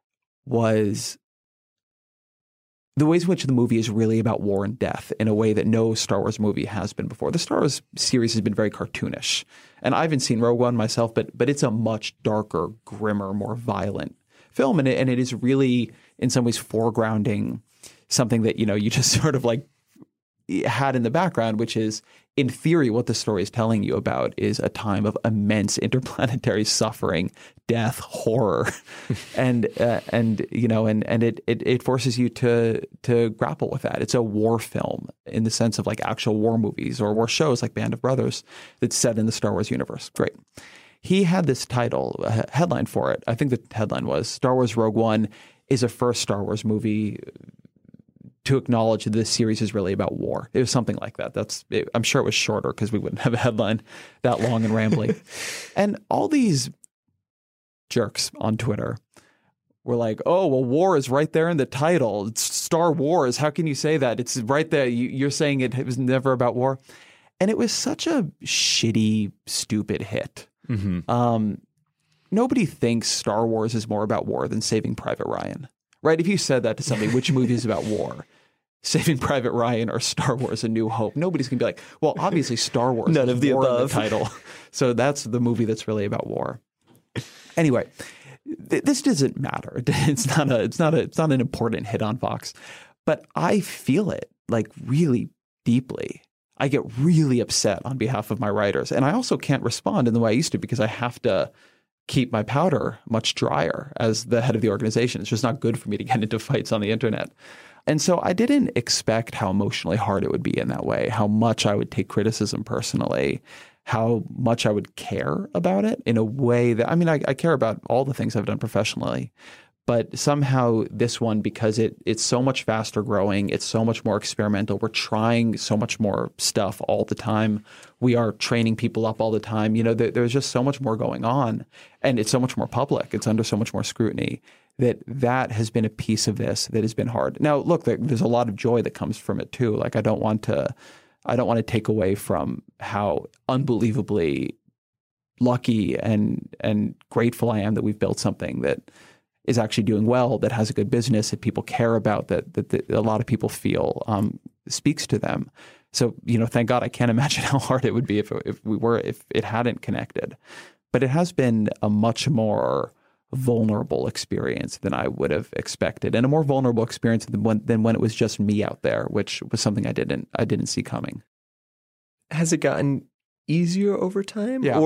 is really about war and death in a way that no Star Wars movie has been before. The Star Wars series has been very cartoonish. And I haven't seen Rogue One myself, but it's a much darker, grimmer, more violent film. And it is really, in some ways, foregrounding something that, you just sort of like had in the background, which is in theory, what the story is telling you about is a time of immense interplanetary suffering, death, horror, and it forces you to grapple with that. It's a war film in the sense of like actual war movies or war shows like Band of Brothers that's set in the Star Wars universe. Great. He had this title, a headline for it. I think the headline was Star Wars Rogue One is a first Star Wars movie to acknowledge that this series is really about war. It was something like that. I'm sure it was shorter because we wouldn't have a headline that long and rambling. And all these jerks on Twitter were like, oh, well, war is right there in the title. It's Star Wars. How can you say that? It's right there. You're saying it was never about war. And it was such a shitty, stupid hit. Mm-hmm. Nobody thinks Star Wars is more about war than Saving Private Ryan. Right? If you said that to somebody, which movie is about war? Saving Private Ryan or Star Wars A New Hope? Nobody's going to be like, well, obviously Star Wars None is of the war above. in the title. So that's the movie that's really about war. Anyway, this doesn't matter. It's not an important hit on Vox. But I feel it like really deeply. I get really upset on behalf of my writers. And I also can't respond in the way I used to because I have to keep my powder much drier as the head of the organization. It's just not good for me to get into fights on the internet. And so I didn't expect how emotionally hard it would be in that way, how much I would take criticism personally, how much I would care about it in a way that, I mean, I care about all the things I've done professionally, but somehow this one, because it's so much faster growing, it's so much more experimental. We're trying so much more stuff all the time. We are training people up all the time. You know, there's just so much more going on, and it's so much more public. It's under so much more scrutiny that has been a piece of this that has been hard. Now, look, there's a lot of joy that comes from it too. Like I don't want to take away from how unbelievably lucky and grateful I am that we've built something that is actually doing well, that has a good business, that people care about, that a lot of people feel speaks to them. So, you know, thank God. I can't imagine how hard it would be if it hadn't connected. But it has been a much more vulnerable experience than I would have expected, and a more vulnerable experience than when it was just me out there, which was something I didn't see coming. Has it gotten easier over time? Yeah.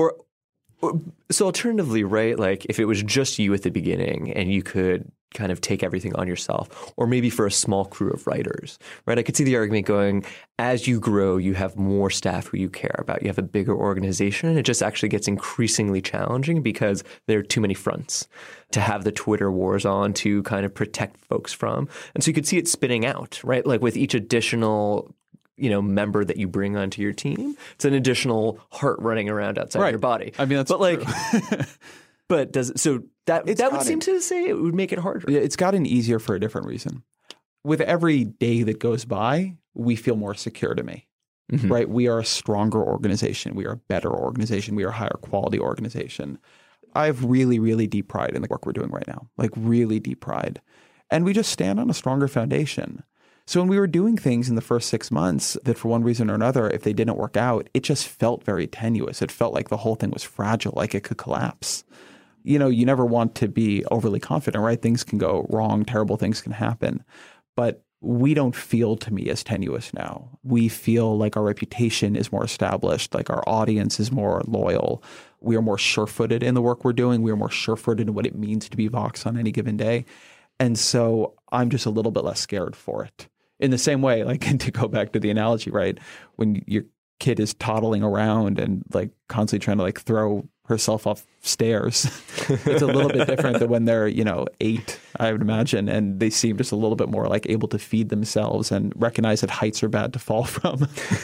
So alternatively, right, like if it was just you at the beginning and you could kind of take everything on yourself, or maybe for a small crew of writers, right? I could see the argument going, as you grow, you have more staff who you care about. You have a bigger organization, and it just actually gets increasingly challenging because there are too many fronts to have the Twitter wars on to kind of protect folks from. And so you could see it spinning out, right? Like with each additional member that you bring onto your team, it's an additional heart running around outside your body. I mean, that's true. But that would seem to say it would make it harder. It's gotten easier for a different reason. With every day that goes by, we feel more secure to me, right? We are a stronger organization. We are a better organization. We are a higher quality organization. I have really, really deep pride in the work we're doing right now, like really deep pride. And we just stand on a stronger foundation. So when we were doing things in the first 6 months that for one reason or another, if they didn't work out, it just felt very tenuous. It felt like the whole thing was fragile, like it could collapse. You know, you never want to be overly confident, right? Things can go wrong, terrible things can happen. But we don't feel, to me, as tenuous now. We feel like our reputation is more established, like our audience is more loyal. We are more sure-footed in the work we're doing. We are more sure-footed in what it means to be Vox on any given day. And so I'm just a little bit less scared for it. In the same way, like, and to go back to the analogy, right? When your kid is toddling around and like constantly trying to like throw herself off stairs, it's a little bit different than when they're, 8, I would imagine. And they seem just a little bit more like able to feed themselves and recognize that heights are bad to fall from.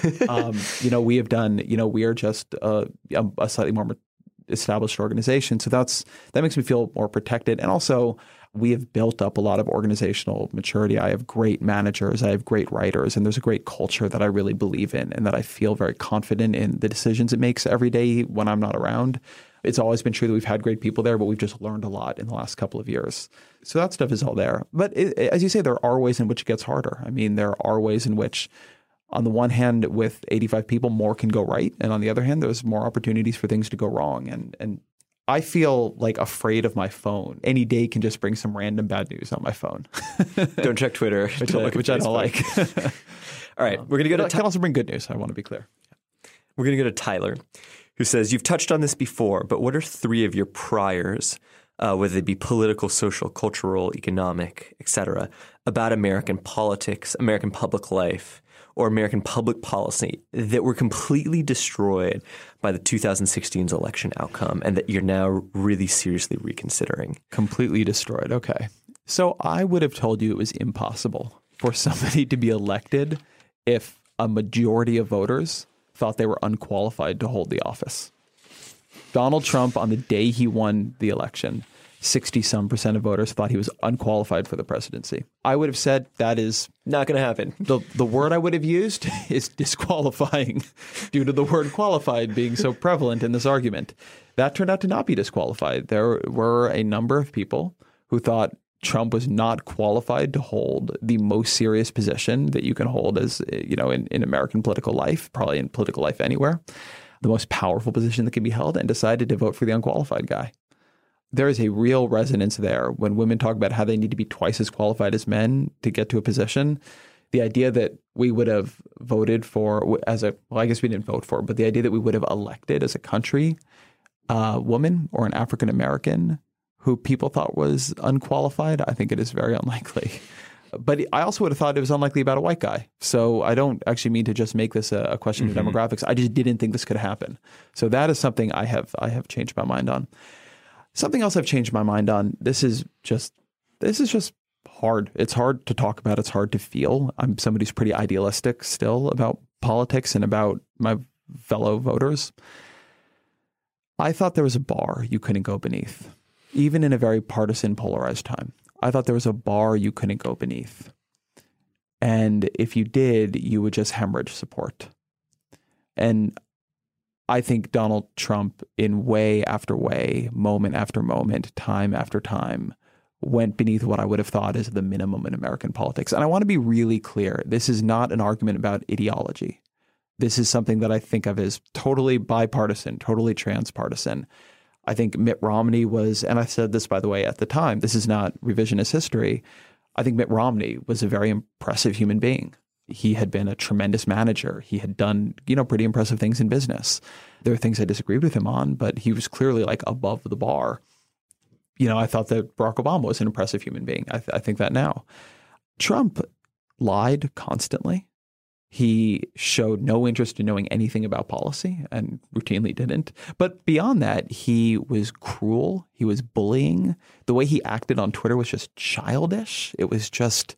We have done, we are just a slightly more established organization. So that makes me feel more protected. And also, we have built up a lot of organizational maturity. I have great managers. I have great writers. And there's a great culture that I really believe in and that I feel very confident in the decisions it makes every day when I'm not around. It's always been true that we've had great people there, but we've just learned a lot in the last couple of years. So that stuff is all there. But as you say, there are ways in which it gets harder. I mean, there are ways in which, on the one hand, with 85 people, more can go right. And on the other hand, there's more opportunities for things to go wrong. And I feel like afraid of my phone. Any day can just bring some random bad news on my phone. Don't check Twitter. which I don't like. All right, we're going to go to it can also bring good news. I want to be clear. We're going to go to Tyler, who says, you've touched on this before, but what are 3 of your priors, whether they be political, social, cultural, economic, etc., about American politics, American public life, or American public policy that were completely destroyed by the 2016's election outcome and that you're now really seriously reconsidering? Completely destroyed. Okay. So I would have told you it was impossible for somebody to be elected if a majority of voters thought they were unqualified to hold the office. Donald Trump, on the day he won the election, 60-some% of voters thought he was unqualified for the presidency. I would have said that is not going to happen. The word I would have used is disqualifying due to the word qualified being so prevalent in this argument. That turned out to not be disqualified. There were a number of people who thought Trump was not qualified to hold the most serious position that you can hold as, in American political life, probably in political life anywhere, the most powerful position that can be held, and decided to vote for the unqualified guy. There is a real resonance there when women talk about how they need to be twice as qualified as men to get to a position. The idea that we would have voted for I guess we didn't vote for, but the idea that we would have elected as a country a woman or an African American who people thought was unqualified, I think it is very unlikely. But I also would have thought it was unlikely about a white guy. So I don't actually mean to just make this a question of demographics. I just didn't think this could happen. So that is something I have changed my mind on. Something else I've changed my mind on. This is just hard. It's hard to talk about. It's hard to feel. I'm somebody who's pretty idealistic still about politics and about my fellow voters. I thought there was a bar you couldn't go beneath, even in a very partisan, polarized time. I thought there was a bar you couldn't go beneath. And if you did, you would just hemorrhage support. And I think Donald Trump, in way after way, moment after moment, time after time, went beneath what I would have thought is the minimum in American politics. And I want to be really clear. This is not an argument about ideology. This is something that I think of as totally bipartisan, totally transpartisan. I think Mitt Romney was, and I said this, by the way, at the time, this is not revisionist history. I think Mitt Romney was a very impressive human being. He had been a tremendous manager. He had done, pretty impressive things in business. There are things I disagreed with him on, but he was clearly like above the bar. I thought that Barack Obama was an impressive human being. I think that now. Trump lied constantly. He showed no interest in knowing anything about policy and routinely didn't. But beyond that, he was cruel. He was bullying. The way he acted on Twitter was just childish. It was just,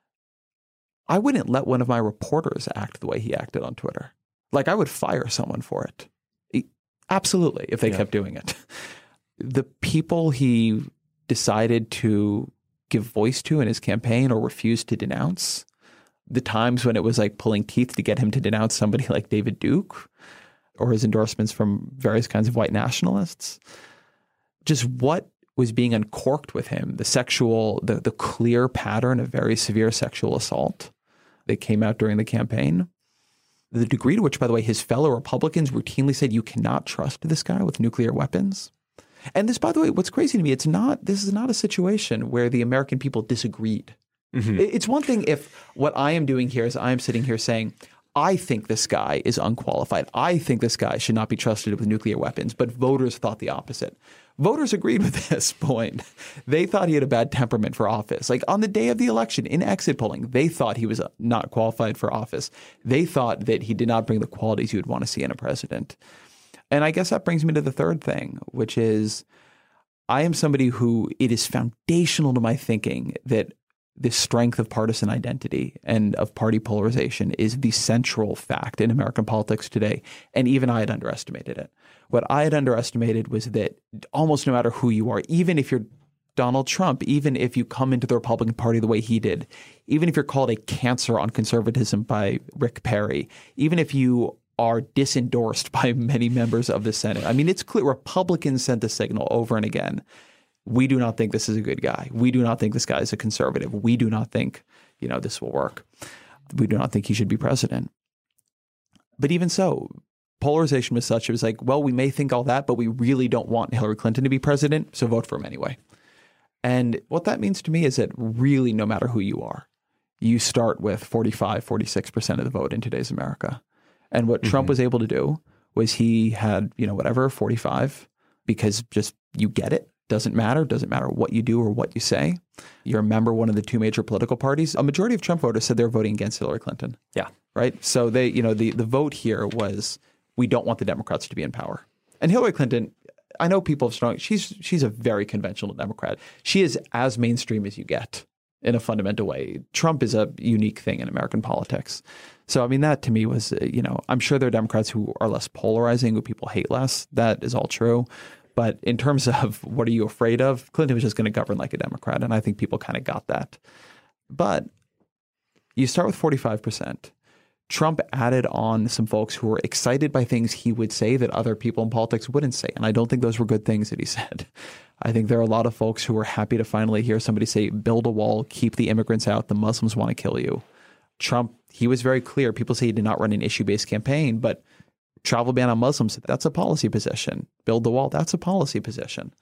I wouldn't let one of my reporters act the way he acted on Twitter. Like, I would fire someone for it. Absolutely, if they kept doing it. The people he decided to give voice to in his campaign or refused to denounce, the times when it was like pulling teeth to get him to denounce somebody like David Duke or his endorsements from various kinds of white nationalists, just what was being uncorked with him, the clear pattern of very severe sexual assault that came out during the campaign, the degree to which, by the way, his fellow Republicans routinely said, you cannot trust this guy with nuclear weapons. And this, by the way, what's crazy to me, this is not a situation where the American people disagreed. Mm-hmm. It's one thing if what I am doing here is I am sitting here saying, I think this guy is unqualified. I think this guy should not be trusted with nuclear weapons. But voters thought the opposite. Voters agreed with this point. They thought he had a bad temperament for office. Like on the day of the election in exit polling, they thought he was not qualified for office. They thought that he did not bring the qualities you would want to see in a president. And I guess that brings me to the third thing, which is I am somebody who it is foundational to my thinking that the strength of partisan identity and of party polarization is the central fact in American politics today. And even I had underestimated it. What I had underestimated was that almost no matter who you are, even if you're Donald Trump, even if you come into the Republican Party the way he did, even if you're called a cancer on conservatism by Rick Perry, even if you are disendorsed by many members of the Senate. I mean, it's clear Republicans sent the signal over and again. We do not think this is a good guy. We do not think this guy is a conservative. We do not think, this will work. We do not think he should be president. But even so, polarization was such, it was like, well, we may think all that, but we really don't want Hillary Clinton to be president, so vote for him anyway. And what that means to me is that really, no matter who you are, you start with 45, 46% of the vote in today's America. And what Trump was able to do was he had, 45, because just you get it. Doesn't matter what you do or what you say. You're a member of one of the two major political parties. A majority of Trump voters said they're voting against Hillary Clinton. Yeah. Right. So they, the vote here was, we don't want the Democrats to be in power. And Hillary Clinton, I know people have strong, she's a very conventional Democrat. She is as mainstream as you get in a fundamental way. Trump is a unique thing in American politics. So, I mean, that to me was, I'm sure there are Democrats who are less polarizing, who people hate less. That is all true. But in terms of what are you afraid of, Clinton was just going to govern like a Democrat. And I think people kind of got that. But you start with 45%. Trump added on some folks who were excited by things he would say that other people in politics wouldn't say. And I don't think those were good things that he said. I think there are a lot of folks who were happy to finally hear somebody say, build a wall, keep the immigrants out, the Muslims want to kill you. Trump, he was very clear. People say he did not run an issue-based campaign, but travel ban on Muslims, that's a policy position. Build the wall, that's a policy position.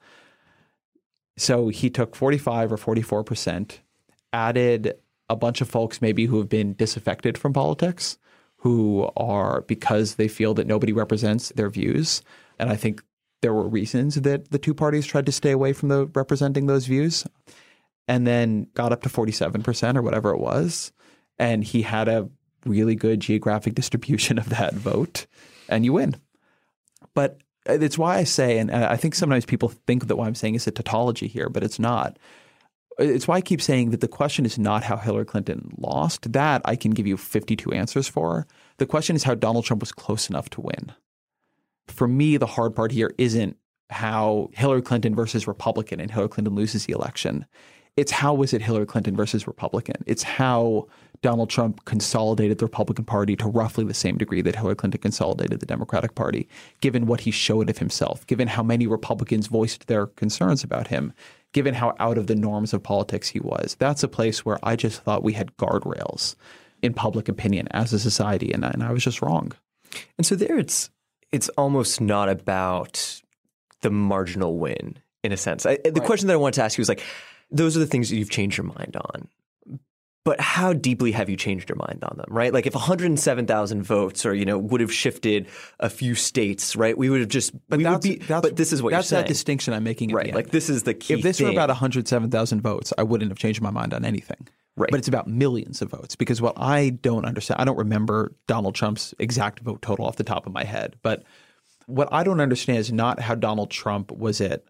So he took 45 or 44%, added a bunch of folks maybe who have been disaffected from politics, who are, because they feel that nobody represents their views. And I think there were reasons that the two parties tried to stay away from representing those views, and then got up to 47% or whatever it was. And he had a really good geographic distribution of that vote, and you win. But it's why I say, and I think sometimes people think that what I'm saying is a tautology here, but it's not. It's why I keep saying that the question is not how Hillary Clinton lost. That I can give you 52 answers for. The question is how Donald Trump was close enough to win. For me, the hard part here isn't how Hillary Clinton versus Republican and Hillary Clinton loses the election. It's how was it Hillary Clinton versus Republican? It's how Donald Trump consolidated the Republican Party to roughly the same degree that Hillary Clinton consolidated the Democratic Party, given what he showed of himself, given how many Republicans voiced their concerns about him, given how out of the norms of politics he was. That's a place where I just thought we had guardrails in public opinion as a society, and I was just wrong. And so there it's almost not about the marginal win, in a sense. The question that I wanted to ask you was like, those are the things that you've changed your mind on. But how deeply have you changed your mind on them, right? Like if 107,000 votes or, would have shifted a few states, right? We would have just – but this is what you're saying. That's that distinction I'm making at the end. Like this is the key If this were about 107,000 votes, I wouldn't have changed my mind on anything. Right. But it's about millions of votes, because what I don't understand – I don't remember Donald Trump's exact vote total off the top of my head. But what I don't understand is not how Donald Trump was at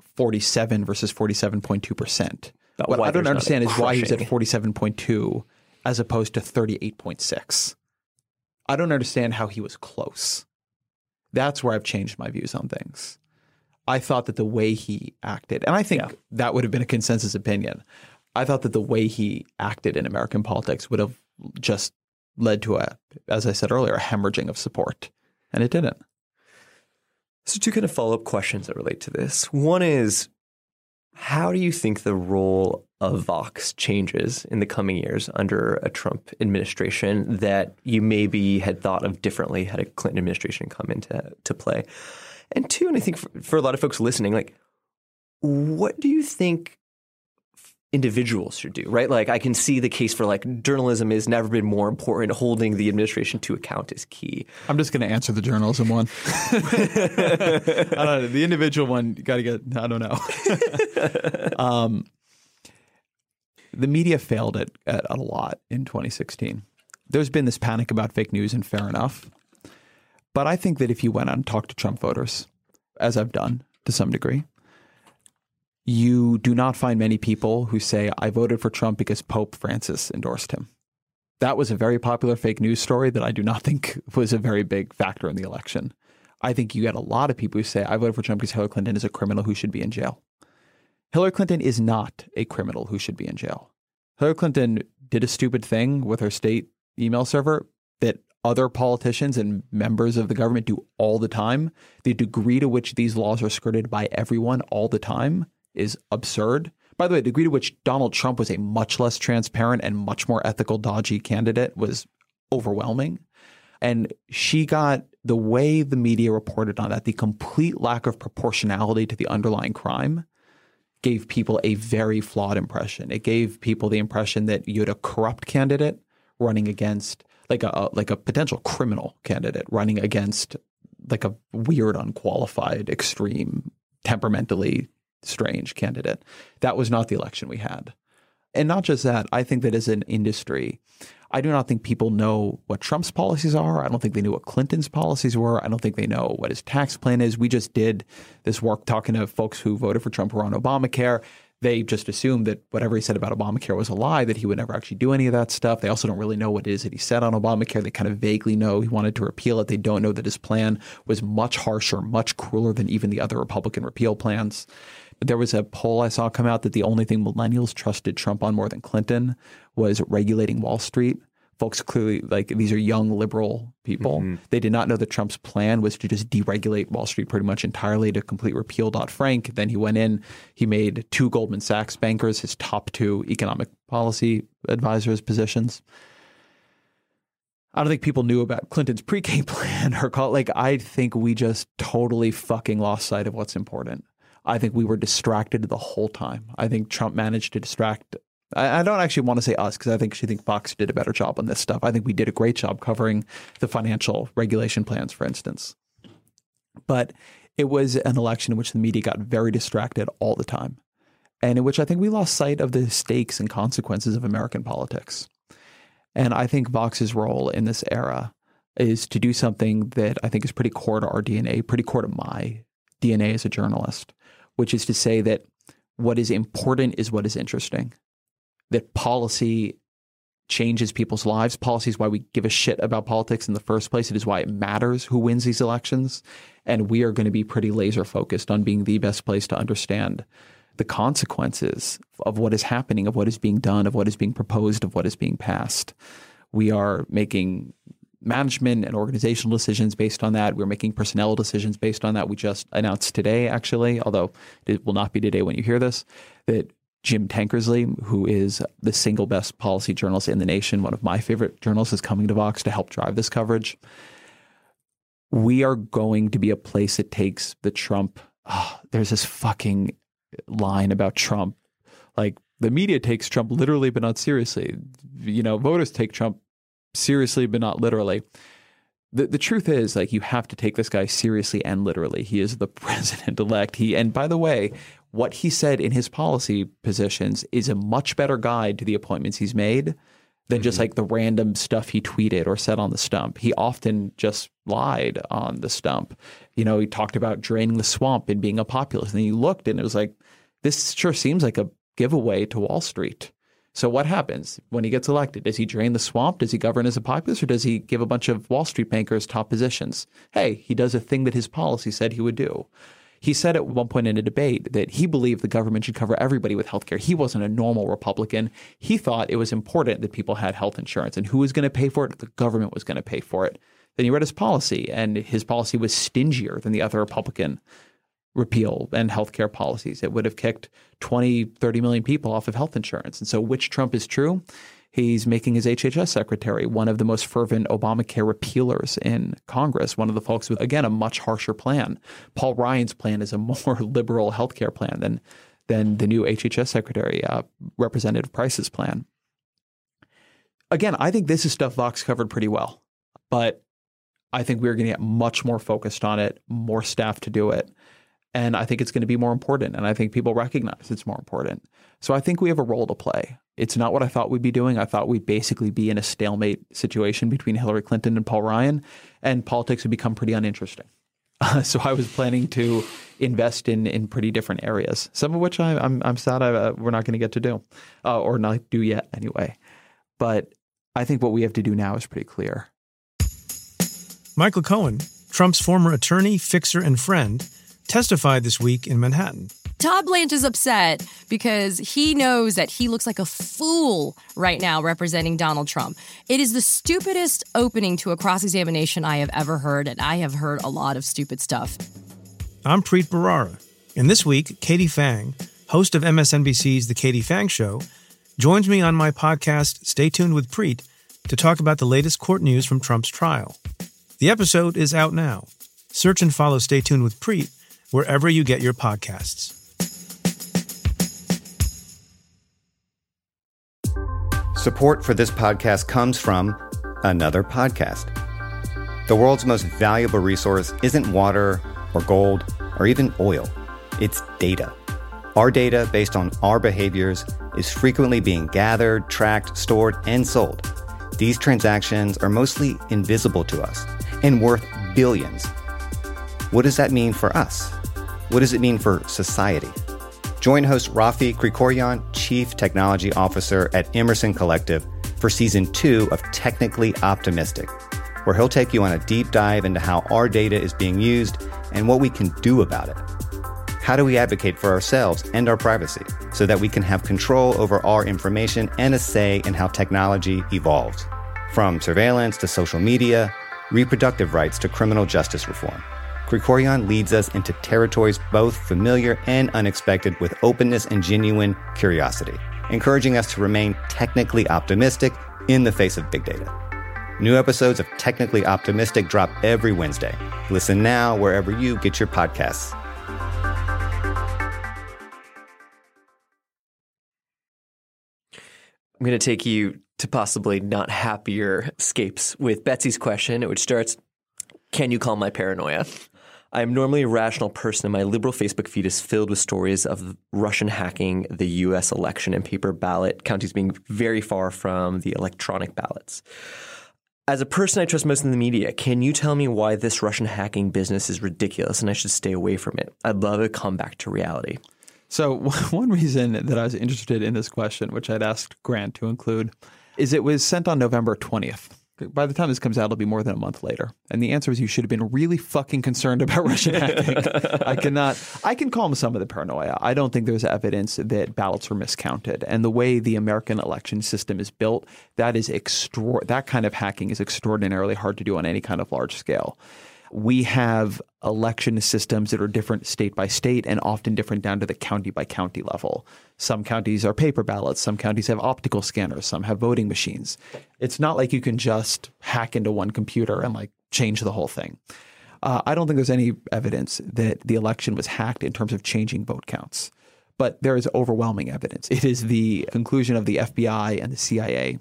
47 versus 47.2%. What I don't understand is why he was at 47.2 as opposed to 38.6. I don't understand how he was close. That's where I've changed my views on things. I thought that the way he acted, and I think that would have been a consensus opinion. I thought that the way he acted in American politics would have just led to as I said earlier, a hemorrhaging of support. And it didn't. So two kind of follow-up questions that relate to this. One is, how do you think the role of Vox changes in the coming years under a Trump administration that you maybe had thought of differently had a Clinton administration come into play? And two, and I think for a lot of folks listening, like, what do you think individuals should do, right? Like I can see the case for like journalism has never been more important. Holding the administration to account is key. I'm just going to answer the journalism one. I don't know. The individual one, you got to get, I don't know. The media failed at a lot in 2016. There's been this panic about fake news, and fair enough. But I think that if you went out and talked to Trump voters, as I've done to some degree, you do not find many people who say, I voted for Trump because Pope Francis endorsed him. That was a very popular fake news story that I do not think was a very big factor in the election. I think you get a lot of people who say, I voted for Trump because Hillary Clinton is a criminal who should be in jail. Hillary Clinton is not a criminal who should be in jail. Hillary Clinton did a stupid thing with her state email server that other politicians and members of the government do all the time. The degree to which these laws are skirted by everyone all the time is absurd. By the way, the degree to which Donald Trump was a much less transparent and much more ethical, dodgy candidate was overwhelming. And she got, the way the media reported on that, the complete lack of proportionality to the underlying crime gave people a very flawed impression. It gave people the impression that you had a corrupt candidate running against like a potential criminal candidate running against like a weird, unqualified, extreme, temperamentally strange candidate. That was not the election we had. And not just that, I think that as an industry, I do not think people know what Trump's policies are. I don't think they knew what Clinton's policies were. I don't think they know what his tax plan is. We just did this work talking to folks who voted for Trump who were on Obamacare. They just assumed that whatever he said about Obamacare was a lie, that he would never actually do any of that stuff. They also don't really know what it is that he said on Obamacare. They kind of vaguely know he wanted to repeal it. They don't know that his plan was much harsher, much crueler than even the other Republican repeal plans. There was a poll I saw come out that the only thing millennials trusted Trump on more than Clinton was regulating Wall Street. Folks clearly, like, these are young liberal people. Mm-hmm. They did not know that Trump's plan was to just deregulate Wall Street pretty much entirely, to complete repeal Dodd-Frank. Then he went in, he made 2 Goldman Sachs bankers his top 2 economic policy advisors positions. I don't think people knew about Clinton's pre-K plan or call. Like, I think we just totally fucking lost sight of what's important. I think we were distracted the whole time. I think Trump managed to distract. I don't actually want to say us, because I think Fox did a better job on this stuff. I think we did a great job covering the financial regulation plans, for instance. But it was an election in which the media got very distracted all the time, and in which I think we lost sight of the stakes and consequences of American politics. And I think Vox's role in this era is to do something that I think is pretty core to our DNA, pretty core to my DNA as a journalist, which is to say that what is important is what is interesting. That policy changes people's lives. Policy is why we give a shit about politics in the first place. It is why it matters who wins these elections. And we are going to be pretty laser focused on being the best place to understand the consequences of what is happening, of what is being done, of what is being proposed, of what is being passed. We are making management and organizational decisions based on that. We're making personnel decisions based on that. We just announced today, actually, although it will not be today when you hear this, that Jim Tankersley, who is the single best policy journalist in the nation, one of my favorite journalists, is coming to Vox to help drive this coverage. We are going to be a place that takes the Trump. There's this fucking line about Trump. Like, the media takes Trump literally, but not seriously. You know, voters take Trump seriously, but not literally. The truth is, like, you have to take this guy seriously and literally. He is the president-elect. And by the way, what he said in his policy positions is a much better guide to the appointments he's made than just like the random stuff he tweeted or said on the stump. He often just lied on the stump. You know, he talked about draining the swamp and being a populist. And then you looked and it was like, this sure seems like a giveaway to Wall Street. So what happens when he gets elected? Does he drain the swamp? Does he govern as a populist, or does he give a bunch of Wall Street bankers top positions? Hey, he does a thing that his policy said he would do. He said at one point in a debate that he believed the government should cover everybody with health care. He wasn't a normal Republican. He thought it was important that people had health insurance. And who was going to pay for it? The government was going to pay for it. Then he read his policy, and his policy was stingier than the other Republican repeal and healthcare policies. It would have kicked 20, 30 million people off of health insurance. And so which Trump is true? He's making his HHS secretary one of the most fervent Obamacare repealers in Congress, one of the folks with, again, a much harsher plan. Paul Ryan's plan is a more liberal healthcare plan than the new HHS secretary, Representative Price's plan. Again, I think this is stuff Vox covered pretty well, but I think we're going to get much more focused on it, more staff to do it. And I think it's going to be more important. And I think people recognize it's more important. So I think we have a role to play. It's not what I thought we'd be doing. I thought we'd basically be in a stalemate situation between Hillary Clinton and Paul Ryan, and politics would become pretty uninteresting. So I was planning to invest in pretty different areas, some of which I'm sad we're not going to get to do, or not do yet anyway. But I think what we have to do now is pretty clear. Michael Cohen, Trump's former attorney, fixer, and friend, testified this week in Manhattan. Todd Blanche is upset because he knows that he looks like a fool right now representing Donald Trump. It is the stupidest opening to a cross-examination I have ever heard, and I have heard a lot of stupid stuff. I'm Preet Bharara, and this week, Katie Phang, host of MSNBC's The Katie Phang Show, joins me on my podcast, Stay Tuned with Preet, to talk about the latest court news from Trump's trial. The episode is out now. Search and follow Stay Tuned with Preet wherever you get your podcasts. Support for this podcast comes from another podcast. The world's most valuable resource isn't water or gold or even oil. It's data. Our data, based on our behaviors, is frequently being gathered, tracked, stored, and sold. These transactions are mostly invisible to us and worth billions. What does that mean for us? What does it mean for society? Join host Rafi Krikorian, Chief Technology Officer at Emerson Collective, for Season 2 of Technically Optimistic, where he'll take you on a deep dive into how our data is being used and what we can do about it. How do we advocate for ourselves and our privacy so that we can have control over our information and a say in how technology evolves? From surveillance to social media, reproductive rights to criminal justice reform. Krikorian leads us into territories both familiar and unexpected with openness and genuine curiosity, encouraging us to remain technically optimistic in the face of big data. New episodes of Technically Optimistic drop every Wednesday. Listen now wherever you get your podcasts. I'm going to take you to possibly not happier escapes with Betsy's question, which starts, can you call my paranoia? I am normally a rational person, and my liberal Facebook feed is filled with stories of Russian hacking the U.S. election and paper ballot counties being very far from the electronic ballots. As a person I trust most in the media, can you tell me why this Russian hacking business is ridiculous and I should stay away from it? I'd love to come back to reality. So one reason that I was interested in this question, which I'd asked Grant to include, is it was sent on November 20th. By the time this comes out, it'll be more than a month later. And the answer is you should have been really fucking concerned about Russian hacking. I can calm some of the paranoia. I don't think there's evidence that ballots were miscounted. And the way the American election system is built, that kind of hacking is extraordinarily hard to do on any kind of large scale. We have election systems that are different state by state and often different down to the county by county level. Some counties are paper ballots. Some counties have optical scanners. Some have voting machines. It's not like you can just hack into one computer and change the whole thing. I don't think there's any evidence that the election was hacked in terms of changing vote counts. But there is overwhelming evidence. It is the conclusion of the FBI and the CIA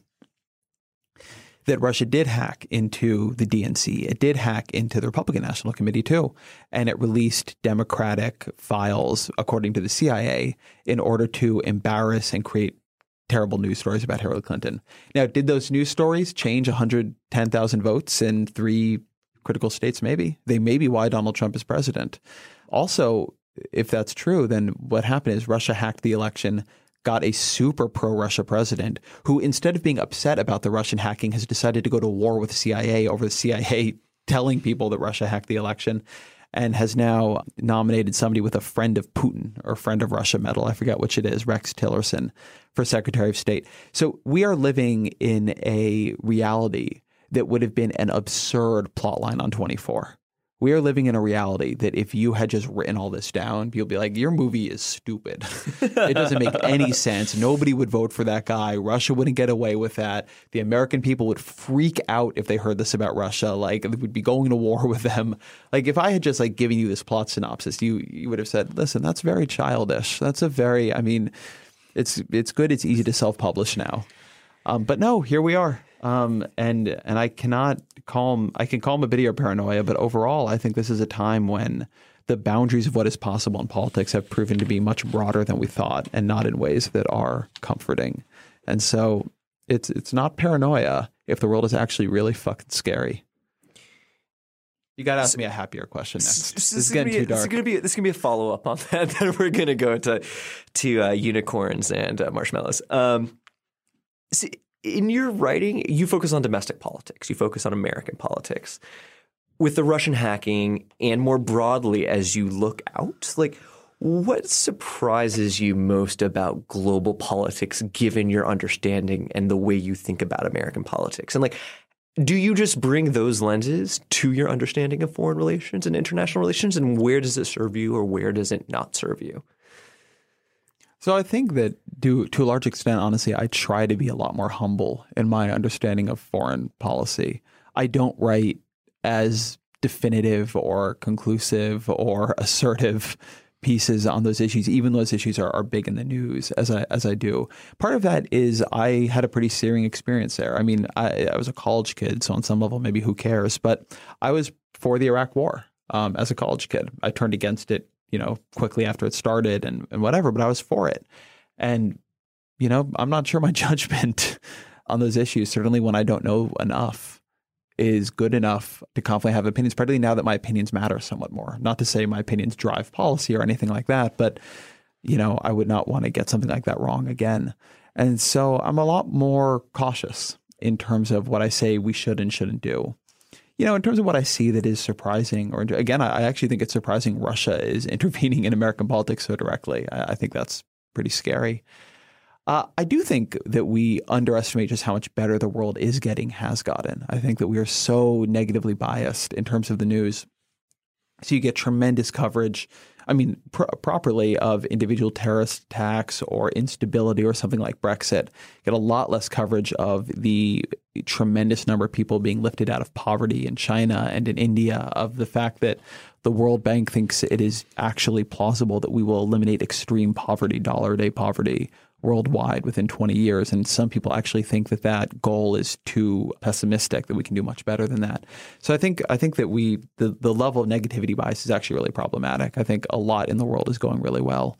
that Russia did hack into the DNC. It did hack into the Republican National Committee too. And it released Democratic files, according to the CIA, in order to embarrass and create terrible news stories about Hillary Clinton. Now, did those news stories change 110,000 votes in 3 critical states? Maybe. They may be why Donald Trump is president. Also, if that's true, then what happened is Russia hacked the election, got a super pro-Russia president who, instead of being upset about the Russian hacking, has decided to go to war with the CIA over the CIA telling people that Russia hacked the election, and has now nominated somebody with a friend of Putin or friend of Russia medal. I forget which it is, Rex Tillerson, for Secretary of State. So we are living in a reality that would have been an absurd plotline on 24. We are living in a reality that if you had just written all this down, you'll be like, your movie is stupid. It doesn't make any sense. Nobody would vote for that guy. Russia wouldn't get away with that. The American people would freak out if they heard this about Russia. They would be going to war with them. If I had just given you this plot synopsis, you would have said, listen, that's very childish. That's it's good. It's easy to self-publish now. But no, here we are. And I can calm a bit of your paranoia, but overall, I think this is a time when the boundaries of what is possible in politics have proven to be much broader than we thought, and not in ways that are comforting. And so it's not paranoia if the world is actually really fucking scary. You got to ask me a happier question next. This is getting too dark. This is gonna be a follow up on that. Then we're gonna go to unicorns and marshmallows. In your writing, you focus on domestic politics. You focus on American politics. With the Russian hacking and more broadly as you look out, what surprises you most about global politics given your understanding and the way you think about American politics? And do you just bring those lenses to your understanding of foreign relations and international relations? And where does it serve you or where does it not serve you? So I think that to a large extent, honestly, I try to be a lot more humble in my understanding of foreign policy. I don't write as definitive or conclusive or assertive pieces on those issues, even though those issues are big in the news as I do. Part of that is I had a pretty searing experience there. I mean, I was a college kid, so on some level, maybe who cares? But I was for the Iraq War as a college kid. I turned against it, quickly after it started and whatever, but I was for it. And, I'm not sure my judgment on those issues, certainly when I don't know enough, is good enough to confidently have opinions, particularly now that my opinions matter somewhat more. Not to say my opinions drive policy or anything like that, but, I would not want to get something like that wrong again. And so I'm a lot more cautious in terms of what I say we should and shouldn't do. In terms of what I see that is surprising, or again, I actually think it's surprising Russia is intervening in American politics so directly. I think that's pretty scary. I do think that we underestimate just how much better the world has gotten. I think that we are so negatively biased in terms of the news. So you get tremendous coverage, properly, of individual terrorist attacks or instability or something like Brexit. You get a lot less coverage of the tremendous number of people being lifted out of poverty in China and in India, of the fact that the World Bank thinks it is actually plausible that we will eliminate extreme poverty, dollar-a-day poverty, worldwide within 20 years. And some people actually think that that goal is too pessimistic, that we can do much better than that. So I think that the level of negativity bias is actually really problematic. I think a lot in the world is going really well.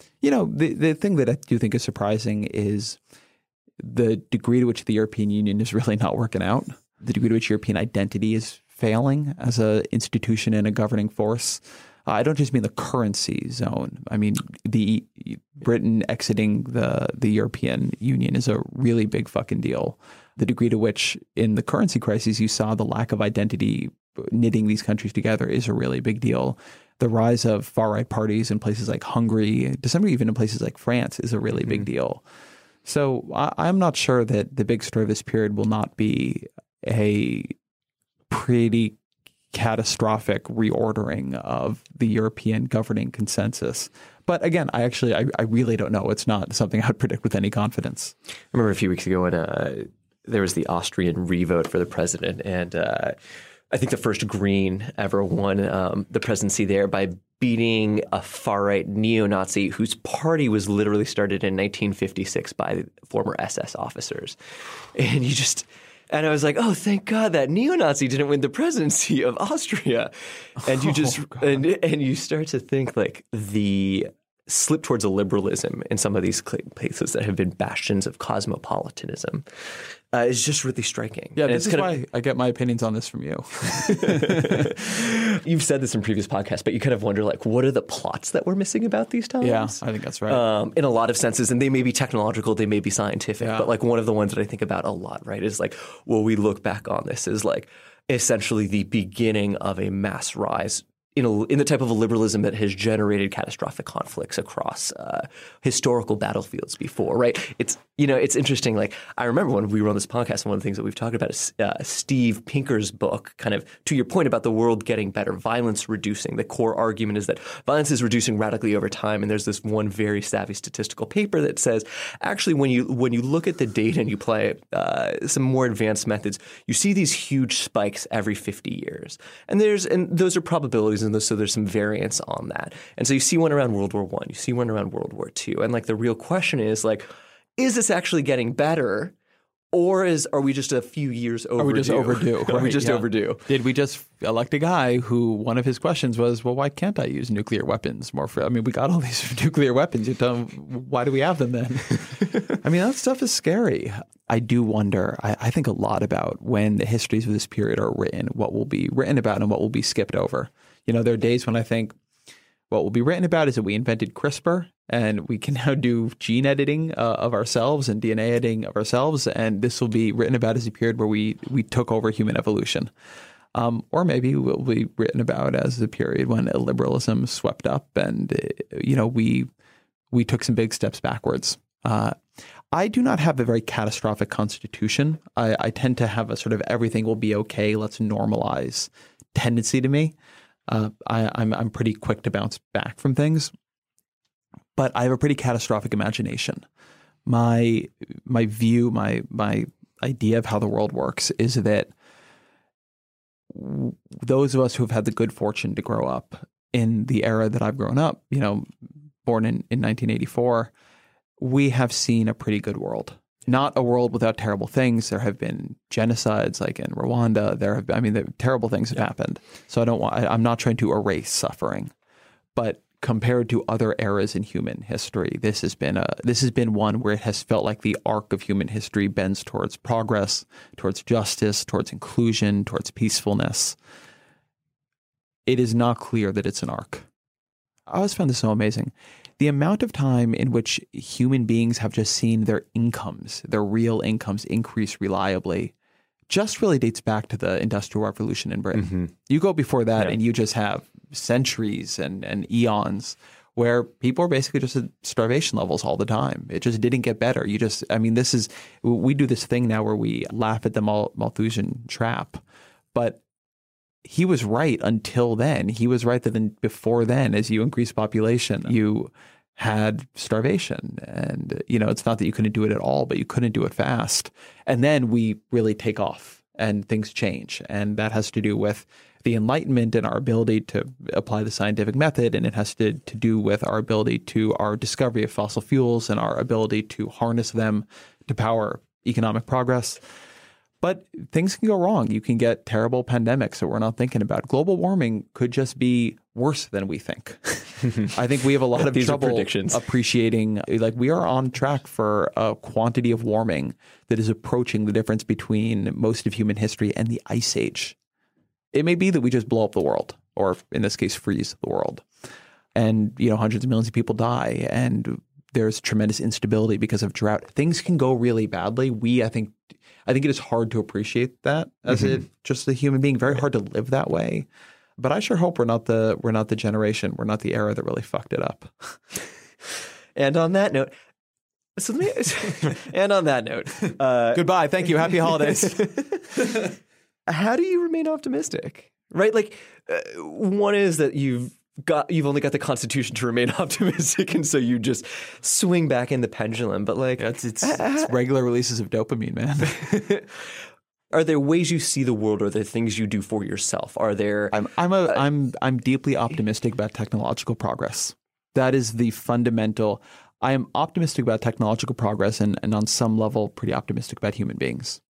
The thing that I do think is surprising is the degree to which the European Union is really not working out, the degree to which European identity is failing as an institution and a governing force. I don't just mean the currency zone. I mean, the Britain exiting the European Union is a really big fucking deal. The degree to which in the currency crisis you saw the lack of identity knitting these countries together is a really big deal. The rise of far-right parties in places like Hungary, to some degree even in places like France, is a really big deal. So I'm not sure that the big story of this period will not be a pretty catastrophic reordering of the European governing consensus. But again, I really don't know. It's not something I would predict with any confidence. I remember a few weeks ago when there was the Austrian revote for the president, and I think the first Green ever won the presidency there by beating a far-right neo-Nazi whose party was literally started in 1956 by former SS officers. And I was like, oh, thank God that neo-Nazi didn't win the presidency of Austria. And you just and you start to think like the slip towards a liberalism in some of these places that have been bastions of cosmopolitanism is just really striking. Yeah, this is why I get my opinions on this from you. You've said this in previous podcasts, but you kind of wonder, like, what are the plots that we're missing about these times? Yeah, I think that's right. In a lot of senses, and they may be technological, they may be scientific, but like one of the ones that I think about a lot, right, is like, well, we look back on this as like essentially the beginning of a mass rise in the type of a liberalism that has generated catastrophic conflicts across historical battlefields before, right? It's interesting. Like, I remember when we were on this podcast, and one of the things that we've talked about is Steve Pinker's book, kind of to your point about the world getting better, violence reducing. The core argument is that violence is reducing radically over time. And there's this one very savvy statistical paper that says, actually, when you look at the data and you apply some more advanced methods, you see these huge spikes every 50 years. And those are probabilities, and so there's some variance on that. And so you see one around World War I, you see one around World War II. And like the real question is like, is this actually getting better, or are we just a few years overdue? Are we just overdue? Right, are we just overdue? Did we just elect a guy who one of his questions was, well, why can't I use nuclear weapons more? We got all these nuclear weapons. You tell them, why do we have them then? That stuff is scary. I do wonder. I think a lot about when the histories of this period are written, what will be written about and what will be skipped over. There are days when I think what will be written about is that we invented CRISPR and we can now do gene editing of ourselves and DNA editing of ourselves. And this will be written about as a period where we took over human evolution. Or maybe it will be written about as a period when liberalism swept up and, we took some big steps backwards. I do not have a very catastrophic constitution. I tend to have a sort of everything will be okay, let's normalize tendency to me. I'm pretty quick to bounce back from things, but I have a pretty catastrophic imagination. My view, my idea of how the world works is that those of us who have had the good fortune to grow up in the era that I've grown up, born in 1984, we have seen a pretty good world. Not a world without terrible things. There have been genocides, like in Rwanda. Terrible things have happened. So I'm not trying to erase suffering, but compared to other eras in human history, this has been one where it has felt like the arc of human history bends towards progress, towards justice, towards inclusion, towards peacefulness. It is not clear that it's an arc. I always found this so amazing. The amount of time in which human beings have just seen their incomes, their real incomes, increase reliably just really dates back to the Industrial Revolution in Britain. Mm-hmm. You go before that and you just have centuries and eons where people are basically just at starvation levels all the time. It just didn't get better. We do this thing now where we laugh at the Malthusian trap, but he was right until then. He was right that then before then, as you increase population, you had starvation. And, it's not that you couldn't do it at all, but you couldn't do it fast. And then we really take off and things change. And that has to do with the Enlightenment and our ability to apply the scientific method. And it has to do with our ability to our discovery of fossil fuels and our ability to harness them to power economic progress. But things can go wrong. You can get terrible pandemics that we're not thinking about. Global warming could just be worse than we think. I think we have a lot of trouble appreciating, we are on track for a quantity of warming that is approaching the difference between most of human history and the Ice Age. It may be that we just blow up the world, or in this case, freeze the world. And, hundreds of millions of people die, and there's tremendous instability because of drought. Things can go really badly. I think it is hard to appreciate that as just a human being. Very hard to live that way. But I sure hope we're not the generation, we're not the era that really fucked it up. And on that note, goodbye. Thank you. Happy holidays. How do you remain optimistic? Right? One is that you've only got the Constitution to remain optimistic, and so you just swing back in the pendulum. But it's regular releases of dopamine, man. Are there ways you see the world? Are there things you do for yourself? Are there? I'm deeply optimistic about technological progress. That is the fundamental. I am optimistic about technological progress, and on some level, pretty optimistic about human beings.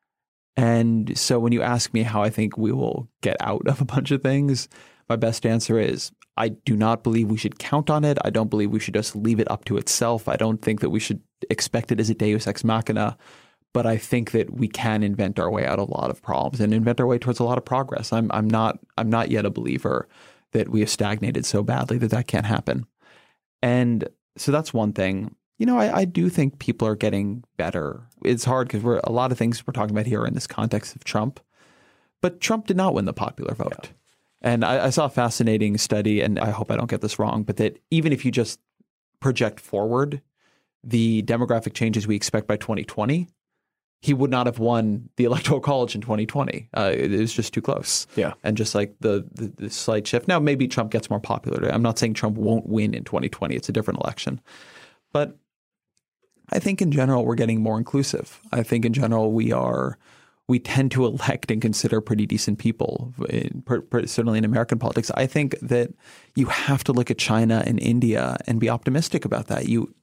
And so when you ask me how I think we will get out of a bunch of things, my best answer is I do not believe we should count on it. I don't believe we should just leave it up to itself. I don't think that we should expect it as a deus ex machina. But I think that we can invent our way out of a lot of problems and invent our way towards a lot of progress. I'm not yet a believer that we have stagnated so badly that can't happen. And so that's one thing. I do think people are getting better. It's hard because a lot of things we're talking about here are in this context of Trump. But Trump did not win the popular vote. Yeah. And I saw a fascinating study, and I hope I don't get this wrong, but that even if you just project forward the demographic changes we expect by 2020, he would not have won the Electoral College in 2020. It was just too close. Yeah. And just like the slight shift. Now, maybe Trump gets more popular. I'm not saying Trump won't win in 2020. It's a different election. But I think in general, we're getting more inclusive. I think in general, we tend to elect and consider pretty decent people, certainly in American politics. I think that you have to look at China and India and be optimistic about that. You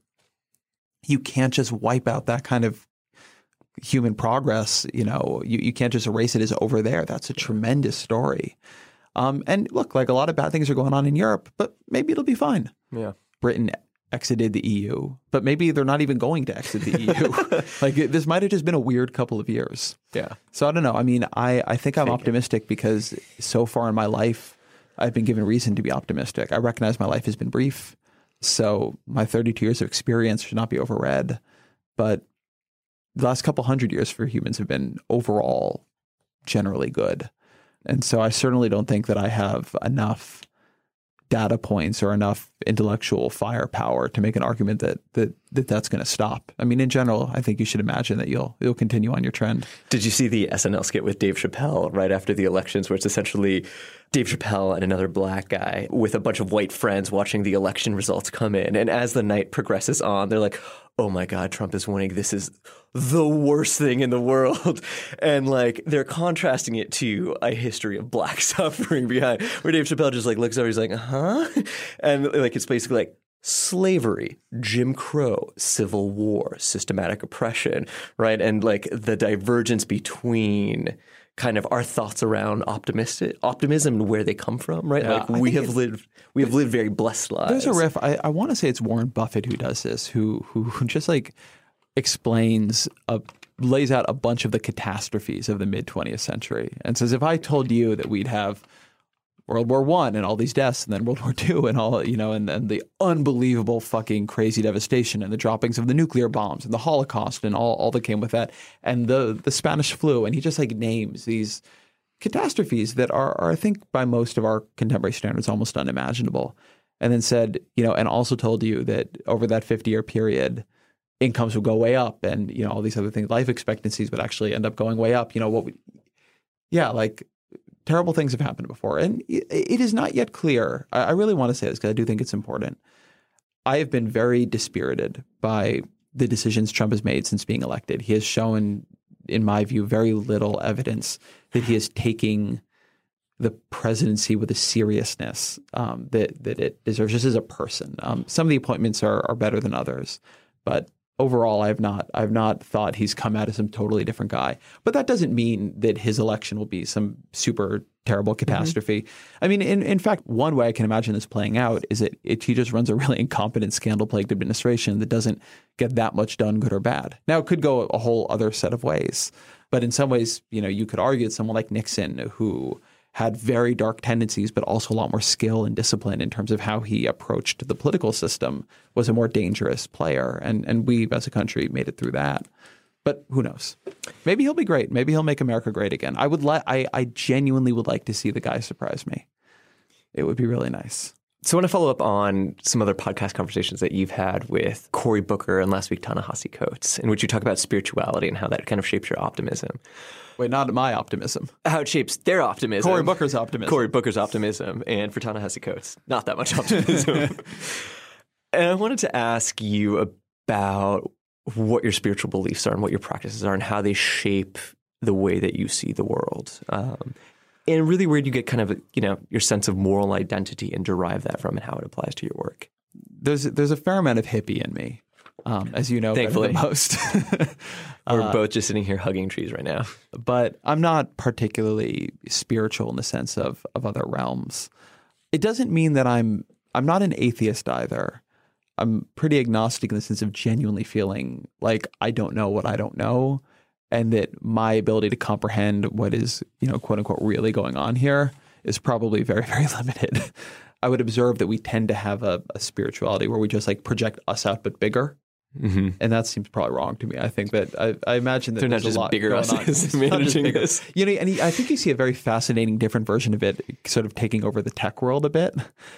can't just wipe out that kind of human progress. You can't just erase it as over there. That's a tremendous story. And look, a lot of bad things are going on in Europe, but maybe it'll be fine. Yeah. Britain exited the EU, but maybe they're not even going to exit the EU. This might have just been a weird couple of years. Yeah. So I don't know. I mean, I think I'm optimistic because so far in my life, I've been given reason to be optimistic. I recognize my life has been brief. So my 32 years of experience should not be overread. But the last couple hundred years for humans have been overall generally good. And so I certainly don't think that I have enough data points or enough intellectual firepower to make an argument that's going to stop. I mean, in general, I think you should imagine that you'll continue on your trend. Did you see the SNL skit with Dave Chappelle right after the elections, where it's essentially Dave Chappelle and another black guy with a bunch of white friends watching the election results come in. And as the night progresses on, they're like, oh my God, Trump is winning. This is the worst thing in the world. And like they're contrasting it to a history of black suffering behind, where Dave Chappelle just like looks over, he's like, huh? And like it's basically like slavery, Jim Crow, Civil War, systematic oppression, right? And like the divergence between kind of our thoughts around optimism and where they come from, right? Yeah, like we have lived very blessed lives. There's a riff. I want to say it's Warren Buffett who does this, who just like lays out a bunch of the catastrophes of the mid 20th century and says, if I told you that we'd have World War I and all these deaths, and then World War II and all, and the unbelievable fucking crazy devastation and the droppings of the nuclear bombs and the Holocaust and all that came with that, and the Spanish flu, and he just like names these catastrophes that are I think by most of our contemporary standards almost unimaginable, and then said, and also told you that over that 50-year period, incomes would go way up, and all these other things, life expectancies would actually end up going way up. Terrible things have happened before. And it is not yet clear. I really want to say this because I do think it's important. I have been very dispirited by the decisions Trump has made since being elected. He has shown, in my view, very little evidence that he is taking the presidency with a seriousness that it deserves just as a person. Some of the appointments are better than others, but overall, I have not thought he's come out as some totally different guy. But that doesn't mean that his election will be some super terrible catastrophe. Mm-hmm. I mean, in fact, one way I can imagine this playing out is that he just runs a really incompetent, scandal-plagued administration that doesn't get that much done, good or bad. Now, it could go a whole other set of ways. But in some ways, you could argue that someone like Nixon, who had very dark tendencies, but also a lot more skill and discipline in terms of how he approached the political system, was a more dangerous player. And we as a country made it through that. But who knows? Maybe he'll be great. Maybe he'll make America great again. I genuinely would like to see the guy surprise me. It would be really nice. So I want to follow up on some other podcast conversations that you've had with Cory Booker and last week Ta-Nehisi Coates, in which you talk about spirituality and how that kind of shapes your optimism. Wait, not my optimism. How it shapes their optimism. Cory Booker's optimism. Cory Booker's optimism. And for Ta-Nehisi Coates, not that much optimism. And I wanted to ask you about what your spiritual beliefs are and what your practices are and how they shape the way that you see the world. And really where do you get kind of, your sense of moral identity and derive that from and how it applies to your work? There's a fair amount of hippie in me, as you know, thankfully. better than most. We're both just sitting here hugging trees right now. But I'm not particularly spiritual in the sense of other realms. It doesn't mean that I'm not an atheist either. I'm pretty agnostic in the sense of genuinely feeling like I don't know what I don't know, and that my ability to comprehend what is, quote unquote, really going on here is probably very, very limited. I would observe that we tend to have a spirituality where we just like project us out but bigger. Mm-hmm. And that seems probably wrong to me. I think that I imagine that they're not just just a lot bigger going us on. managing this. And I think you see a very fascinating different version of it sort of taking over the tech world a bit.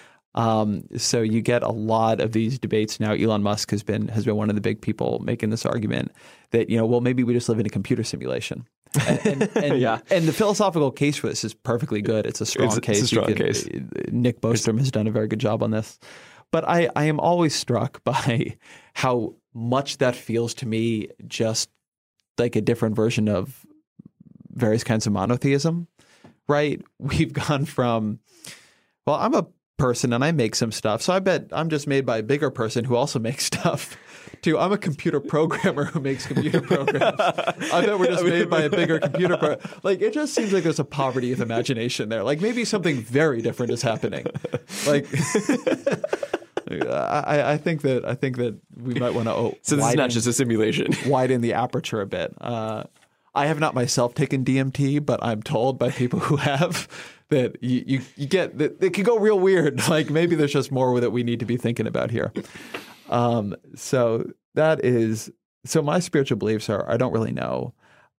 So you get a lot of these debates now. Elon Musk has been one of the big people making this argument that, well, maybe we just live in a computer simulation. And yeah. And the philosophical case for this is perfectly good. It's a strong case. It's a strong case. Nick Bostrom has done a very good job on this. But I am always struck by how much that feels to me just like a different version of various kinds of monotheism, right? We've gone from, well, I'm a person and I make some stuff, so I bet I'm just made by a bigger person who also makes stuff, to I'm a computer programmer who makes computer programs. I bet we're just made by a bigger computer program. Like, it just seems like there's a poverty of imagination there. Like, maybe something very different is happening. Like, I think that we might want to so this is not just a simulation. Widen the aperture a bit. I have not myself taken DMT, but I'm told by people who have that you get that it can go real weird. Like, maybe there's just more that we need to be thinking about here. So my spiritual beliefs are, I don't really know.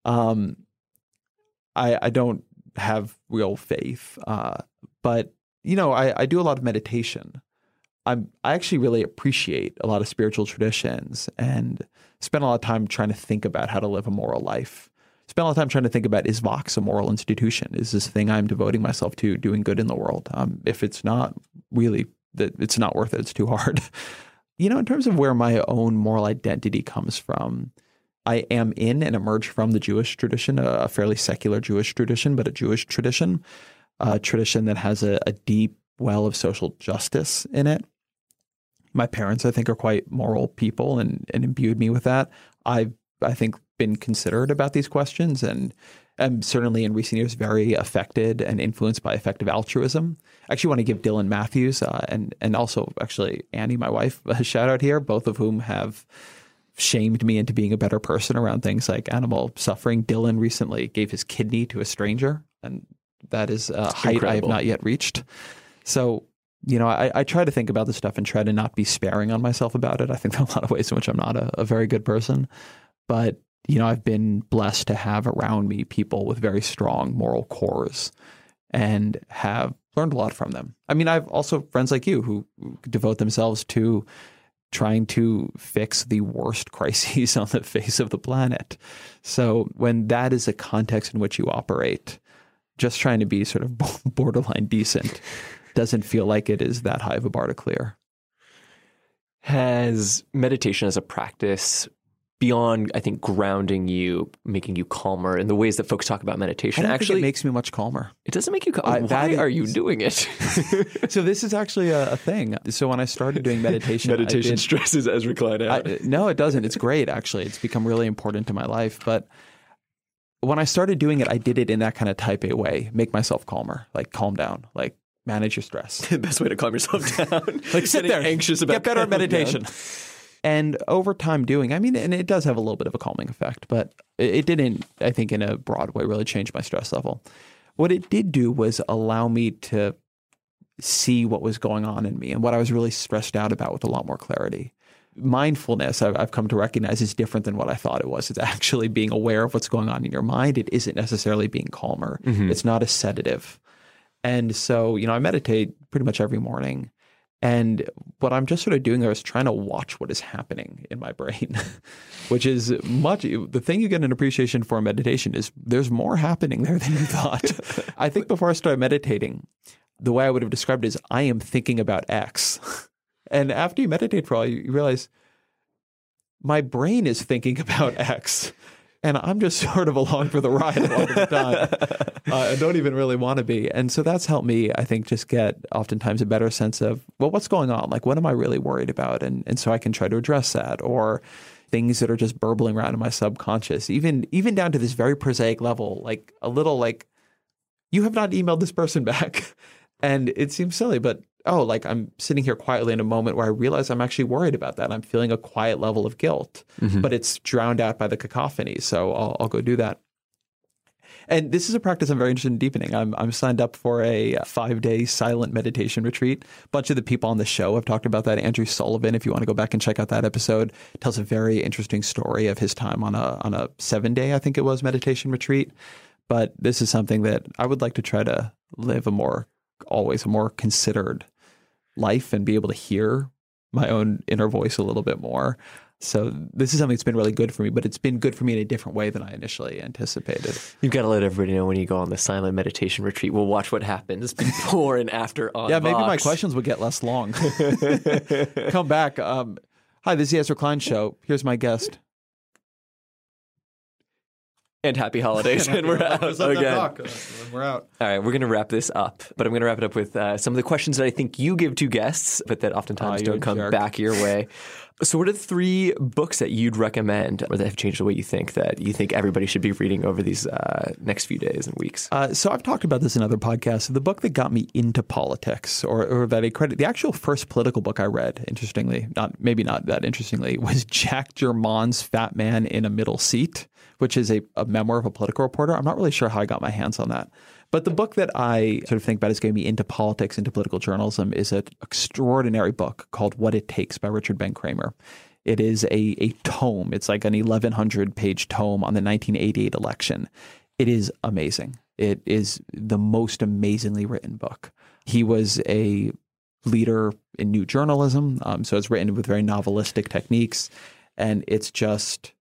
I don't have real faith, but I do a lot of meditation. I actually really appreciate a lot of spiritual traditions and spend a lot of time trying to think about how to live a moral life. spent a lot of time trying to think about, is Vox a moral institution? Is this thing I'm devoting myself to doing good in the world? If it's not, really, it's not worth it. It's too hard. In terms of where my own moral identity comes from, I am in and emerged from the Jewish tradition, a fairly secular Jewish tradition, but a Jewish tradition, a tradition that has a deep well of social justice in it. My parents, I think, are quite moral people and imbued me with that. I've, I think, been considerate about these questions and am certainly in recent years very affected and influenced by effective altruism. I actually want to give Dylan Matthews and also actually Annie, my wife, a shout out here, both of whom have shamed me into being a better person around things like animal suffering. Dylan recently gave his kidney to a stranger, and that is a height I have not yet reached. So, I try to think about this stuff and try to not be sparing on myself about it. I think there are a lot of ways in which I'm not a very good person. But, I've been blessed to have around me people with very strong moral cores and have learned a lot from them. I mean, I've also friends like you who devote themselves to trying to fix the worst crises on the face of the planet. So when that is a context in which you operate, just trying to be sort of borderline decent doesn't feel like it is that high of a bar to clear. Has meditation as a practice, beyond, I think, grounding you, making you calmer in the ways that folks talk about meditation, actually, it makes me much calmer. It doesn't make you calmer. Why are you doing it? So this is actually a thing. So when I started doing meditation, meditation stresses Ezra Klein out. No, it doesn't. It's great, actually. It's become really important to my life. But when I started doing it, I did it in that kind of type A way. Make myself calmer, like calm down, like manage your stress. The best way to calm yourself down. Like sit there, anxious about get better at meditation. Down. And over time doing, and it does have a little bit of a calming effect, but it didn't, I think, in a broad way, really change my stress level. What it did do was allow me to see what was going on in me and what I was really stressed out about with a lot more clarity. Mindfulness, I've come to recognize, is different than what I thought it was. It's actually being aware of what's going on in your mind. It isn't necessarily being calmer. Mm-hmm. It's not a sedative. And so, I meditate pretty much every morning. And what I'm just sort of doing there is trying to watch what is happening in my brain, which is the thing you get an appreciation for in meditation is there's more happening there than you thought. I think before I started meditating, the way I would have described it is I am thinking about X. And after you meditate for a while, you realize my brain is thinking about X. And I'm just sort of along for the ride a lot of the time. I don't even really want to be. And so that's helped me, I think, just get oftentimes a better sense of, well, what's going on? Like, what am I really worried about? And so I can try to address that, or things that are just burbling around in my subconscious, even down to this very prosaic level, like a little like, you have not emailed this person back. And it seems silly, but like I'm sitting here quietly in a moment where I realize I'm actually worried about that. I'm feeling a quiet level of guilt, but it's drowned out by the cacophony. So I'll go do that. And this is a practice I'm very interested in deepening. I'm signed up for a 5-day silent meditation retreat. A bunch of the people on the show have talked about that. Andrew Sullivan, if you want to go back and check out that episode, tells a very interesting story of his time on a 7-day, I think it was, meditation retreat. But this is something that I would like to try to live always a more considered life and be able to hear my own inner voice a little bit more. So this is something that's been really good for me, but it's been good for me in a different way than I initially anticipated. You've got to let everybody know when you go on the silent meditation retreat. We'll watch what happens before and after on Yeah, maybe Vox. My questions would get less long. Come back. Hi, this is the Ezra Klein Show. Here's my guest. And happy holidays. And we're out again. We're out. All right, we're going to wrap this up, but I'm going to wrap it up with some of the questions that I think you give to guests, but that oftentimes don't come back your way. So what are the 3 books that you'd recommend or that have changed the way you think everybody should be reading over these next few days and weeks? So I've talked about this in other podcasts. The book that got me into politics, or that I credit, the actual first political book I read, interestingly, not that interestingly, was Jack Germann's Fat Man in a Middle Seat, which is a memoir of a political reporter. I'm not really sure how I got my hands on that. But the book that I sort of think about as getting me into politics, into political journalism, is an extraordinary book called What It Takes by Richard Ben Cramer. It is a tome. It's like an 1,100-page tome on the 1988 election. It is amazing. It is the most amazingly written book. He was a leader in new journalism, so it's written with very novelistic techniques, and it's just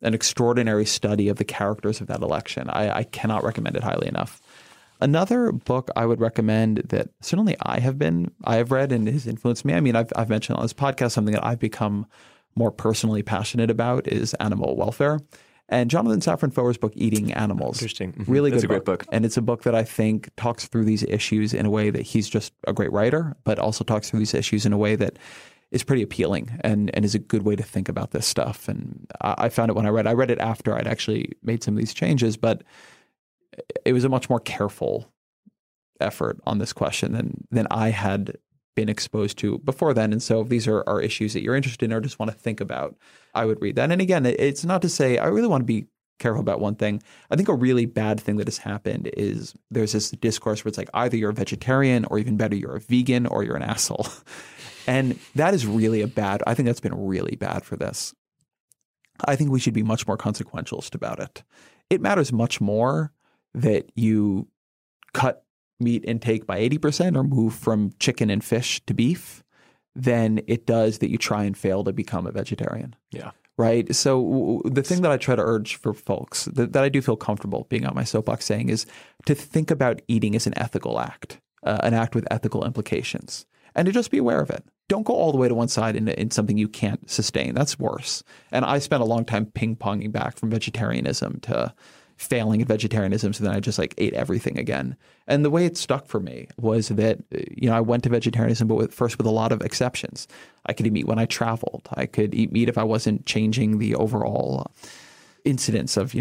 an extraordinary study of the characters of that election. I cannot recommend it highly enough. Another book I would recommend that certainly I have read and has influenced me. I mean, I've mentioned on this podcast something that I've become more personally passionate about is animal welfare. And Jonathan Safran Foer's book, Eating Animals. Interesting. Mm-hmm. Really good That's a great book. And it's a book that I think talks through these issues in a way that he's just a great writer, but also talks through these issues in a way that is pretty appealing and is a good way to think about this stuff. And I found it when I read it after I'd actually made some of these changes, but it was a much more careful effort on this question than I had been exposed to before then. And so if these are issues that you're interested in or just want to think about, I would read that. And again, it's not to say, I really want to be careful about one thing. I think a really bad thing that has happened is there's this discourse where it's like either you're a vegetarian or even better, you're a vegan or you're an asshole. And that is really I think that's been really bad for this. I think we should be much more consequentialist about it. It matters much more that you cut meat intake by 80% or move from chicken and fish to beef than it does that you try and fail to become a vegetarian. Yeah. Right. So the thing that I try to urge for folks that I do feel comfortable being on my soapbox saying is to think about eating as an ethical act, an act with ethical implications, and to just be aware of it. Don't go all the way to one side in something you can't sustain. That's worse. And I spent a long time ping-ponging back from vegetarianism to failing at vegetarianism. So then I just ate everything again. And the way it stuck for me was that, I went to vegetarianism, but first with a lot of exceptions. I could eat meat when I traveled. I could eat meat if I wasn't changing the overall incidence of,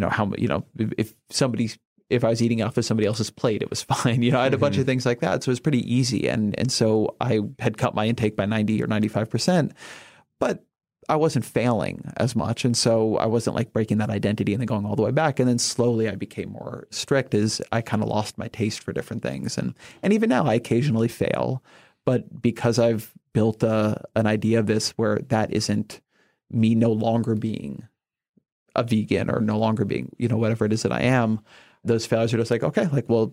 if I was eating off of somebody else's plate, it was fine. I had a bunch of things like that. So it was pretty easy. And so I had cut my intake by 90 or 95%, but I wasn't failing as much. And so I wasn't breaking that identity and then going all the way back. And then slowly I became more strict as I kind of lost my taste for different things. And even now I occasionally fail, but because I've built an idea of this where that isn't me no longer being a vegan or no longer being, whatever it is that I am, those failures are just do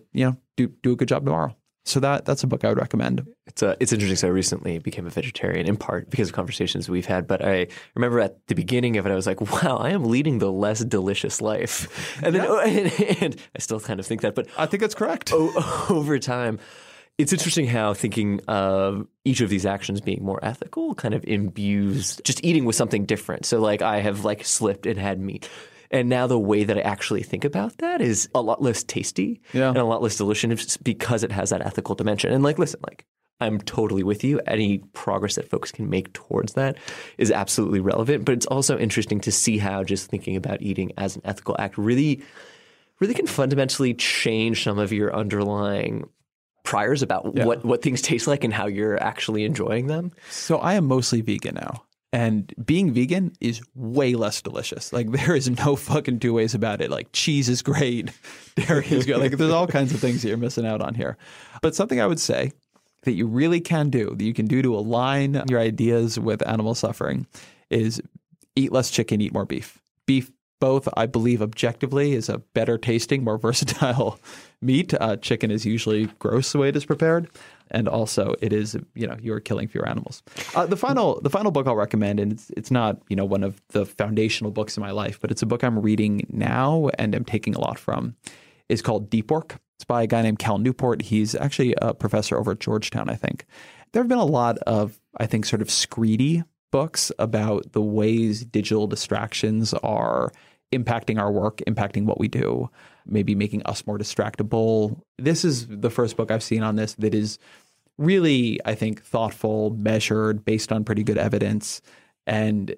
a good job tomorrow. So that's a book I would recommend. It's interesting. So I recently became a vegetarian in part because of conversations we've had. But I remember at the beginning of it, I was like, wow, I am leading the less delicious life. And then and I still kind of think that. But I think that's correct. Over time, it's interesting how thinking of each of these actions being more ethical kind of imbues just eating with something different. So I have slipped and had meat. And now the way that I actually think about that is a lot less tasty and a lot less delicious because it has that ethical dimension. And listen, I'm totally with you. Any progress that folks can make towards that is absolutely relevant. But it's also interesting to see how just thinking about eating as an ethical act really can fundamentally change some of your underlying priors about what things taste like and how you're actually enjoying them. So I am mostly vegan now. And being vegan is way less delicious. There is no fucking two ways about it. Cheese is great. Dairy is good. There's all kinds of things that you're missing out on here. But something I would say that you really can do, that you can do to align your ideas with animal suffering is eat less chicken, eat more beef. Beef, both, I believe, objectively is a better tasting, more versatile meat. Chicken is usually gross the way it is prepared. And also it is, you're killing fewer animals. The final book I'll recommend, and it's not, one of the foundational books in my life, but it's a book I'm reading now and I'm taking a lot from, is called Deep Work. It's by a guy named Cal Newport. He's actually a professor over at Georgetown, I think. There have been a lot of, I think, sort of screedy books about the ways digital distractions are impacting our work, impacting what we do, maybe making us more distractible. This is the first book I've seen on this that is really, I think, thoughtful, measured, based on pretty good evidence, and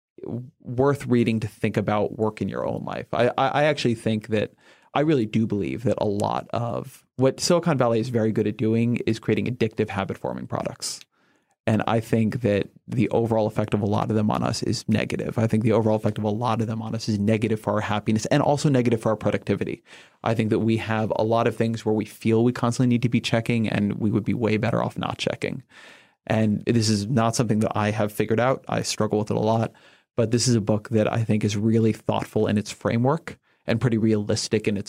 worth reading to think about work in your own life. I actually think that I really do believe that a lot of what Silicon Valley is very good at doing is creating addictive habit-forming products. And I think that the overall effect of a lot of them on us is negative. I think the overall effect of a lot of them on us is negative for our happiness and also negative for our productivity. I think that we have a lot of things where we feel we constantly need to be checking, and we would be way better off not checking. And this is not something that I have figured out. I struggle with it a lot. But this is a book that I think is really thoughtful in its framework and pretty realistic in its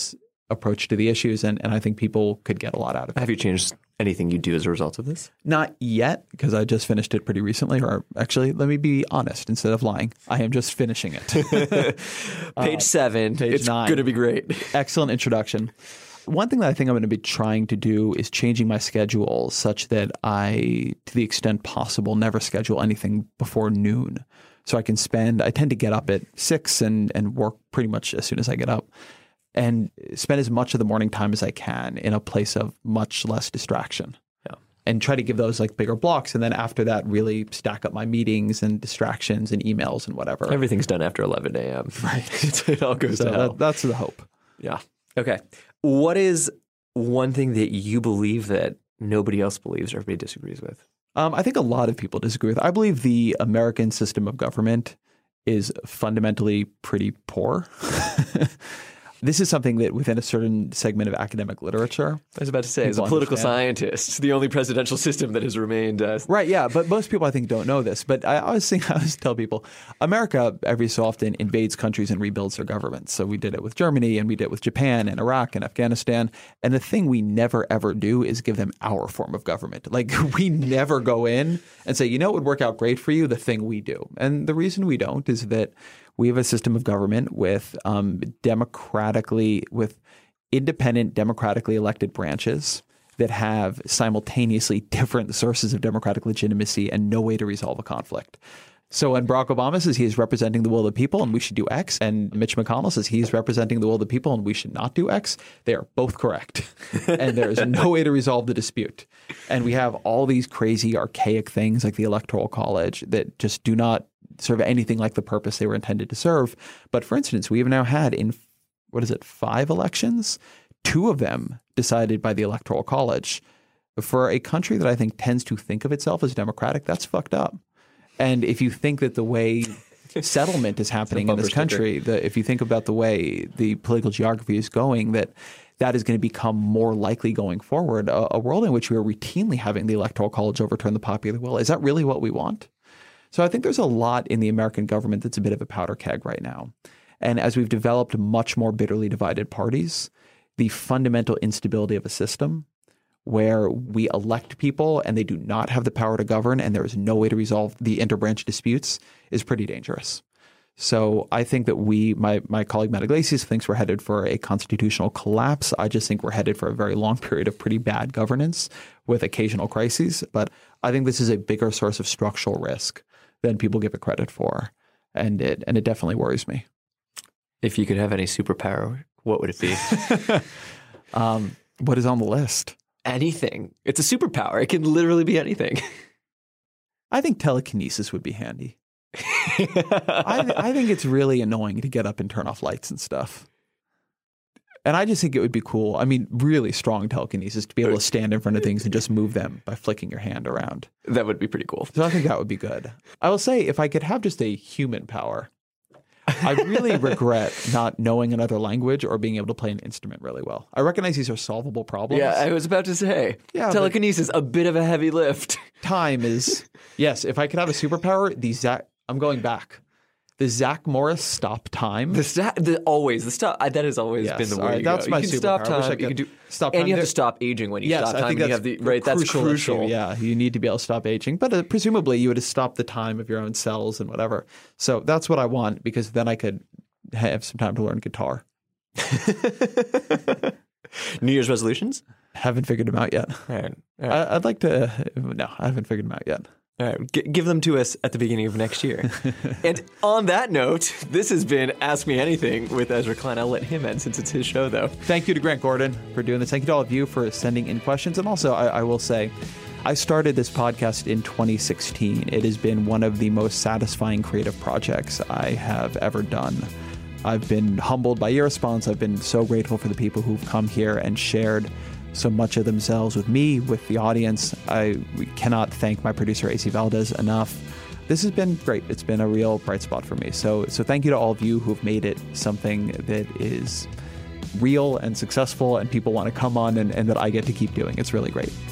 approach to the issues, and I think people could get a lot out of it. Have you changed anything you do as a result of this? Not yet, because I just finished it pretty recently. Or actually, let me be honest instead of lying. I am just finishing it. Page 7. Page 9. It's going to be great. Excellent introduction. One thing that I think I'm going to be trying to do is changing my schedule such that I, to the extent possible, never schedule anything before noon. So I tend to get up at 6 and work pretty much as soon as I get up, and spend as much of the morning time as I can in a place of much less distraction. Yeah. And try to give those like bigger blocks. And then after that, really stack up my meetings and distractions and emails and whatever. Everything's done after 11 a.m. Right. It all goes to hell. That's the hope. Yeah. Okay. What is one thing that you believe that nobody else believes or everybody disagrees with? I think a lot of people disagree with. I believe the American system of government is fundamentally pretty poor. This is something that within a certain segment of academic literature. I was about to say, as a political scientist, the only presidential system that has remained. Right, yeah. But most people, I think, don't know this. But I always tell people, America every so often invades countries and rebuilds their governments. So we did it with Germany, and we did it with Japan and Iraq and Afghanistan. And the thing we never, ever do is give them our form of government. Like, we never go in and say, you know, it would work out great for you, the thing we do. And the reason we don't is that we have a system of government with independent, democratically elected branches that have simultaneously different sources of democratic legitimacy and no way to resolve a conflict. So when Barack Obama says he is representing the will of the people and we should do X, and Mitch McConnell says he's representing the will of the people and we should not do X, they are both correct. And there is no way to resolve the dispute. And we have all these crazy, archaic things like the Electoral College that just do not serve anything like the purpose they were intended to serve. But for instance, we have now had in 5 elections, 2 of them decided by the Electoral College. For a country that I think tends to think of itself as democratic, that's fucked up. And if you think that the way settlement is happening in this country, if you think about the way the political geography is going, that is going to become more likely going forward, a world in which we are routinely having the Electoral College overturn the popular will. Is that really what we want? So I think there's a lot in the American government that's a bit of a powder keg right now. And as we've developed much more bitterly divided parties, the fundamental instability of a system where we elect people and they do not have the power to govern and there is no way to resolve the interbranch disputes is pretty dangerous. So I think that my colleague Matt Iglesias thinks we're headed for a constitutional collapse. I just think we're headed for a very long period of pretty bad governance with occasional crises. But I think this is a bigger source of structural risk than people give it credit for. And it definitely worries me. If you could have any superpower, what would it be? What is on the list? Anything. It's a superpower. It can literally be anything. I think telekinesis would be handy. I think it's really annoying to get up and turn off lights and stuff. And I just think it would be cool. I mean, really strong telekinesis to be able to stand in front of things and just move them by flicking your hand around. That would be pretty cool. So I think that would be good. I will say, if I could have just a human power, I really regret not knowing another language or being able to play an instrument really well. I recognize these are solvable problems. Yeah, I was about to say. Yeah, telekinesis, a bit of a heavy lift. Time is, yes, if I could have a superpower, I'm going back. The Zach Morris stop time. That has always been the way to go. That's my superpower. Stop time. You can do stop time. And you have to stop aging when you stop time. I think that's crucial. Yeah, you need to be able to stop aging. But presumably you would have stopped the time of your own cells and whatever. So that's what I want, because then I could have some time to learn guitar. New Year's resolutions? Haven't figured them out yet. All right. I'd like to. No, I haven't figured them out yet. All right, give them to us at the beginning of next year. And on that note, this has been Ask Me Anything with Ezra Klein. I'll let him end since it's his show, though. Thank you to Grant Gordon for doing this. Thank you to all of you for sending in questions. And also, I will say, I started this podcast in 2016. It has been one of the most satisfying creative projects I have ever done. I've been humbled by your response. I've been so grateful for the people who've come here and shared so much of themselves with me, with the audience. We cannot thank my producer, AC Valdez, enough. This has been great. It's been a real bright spot for me. So thank you to all of you who've made it something that is real and successful and people want to come on and that I get to keep doing. It's really great.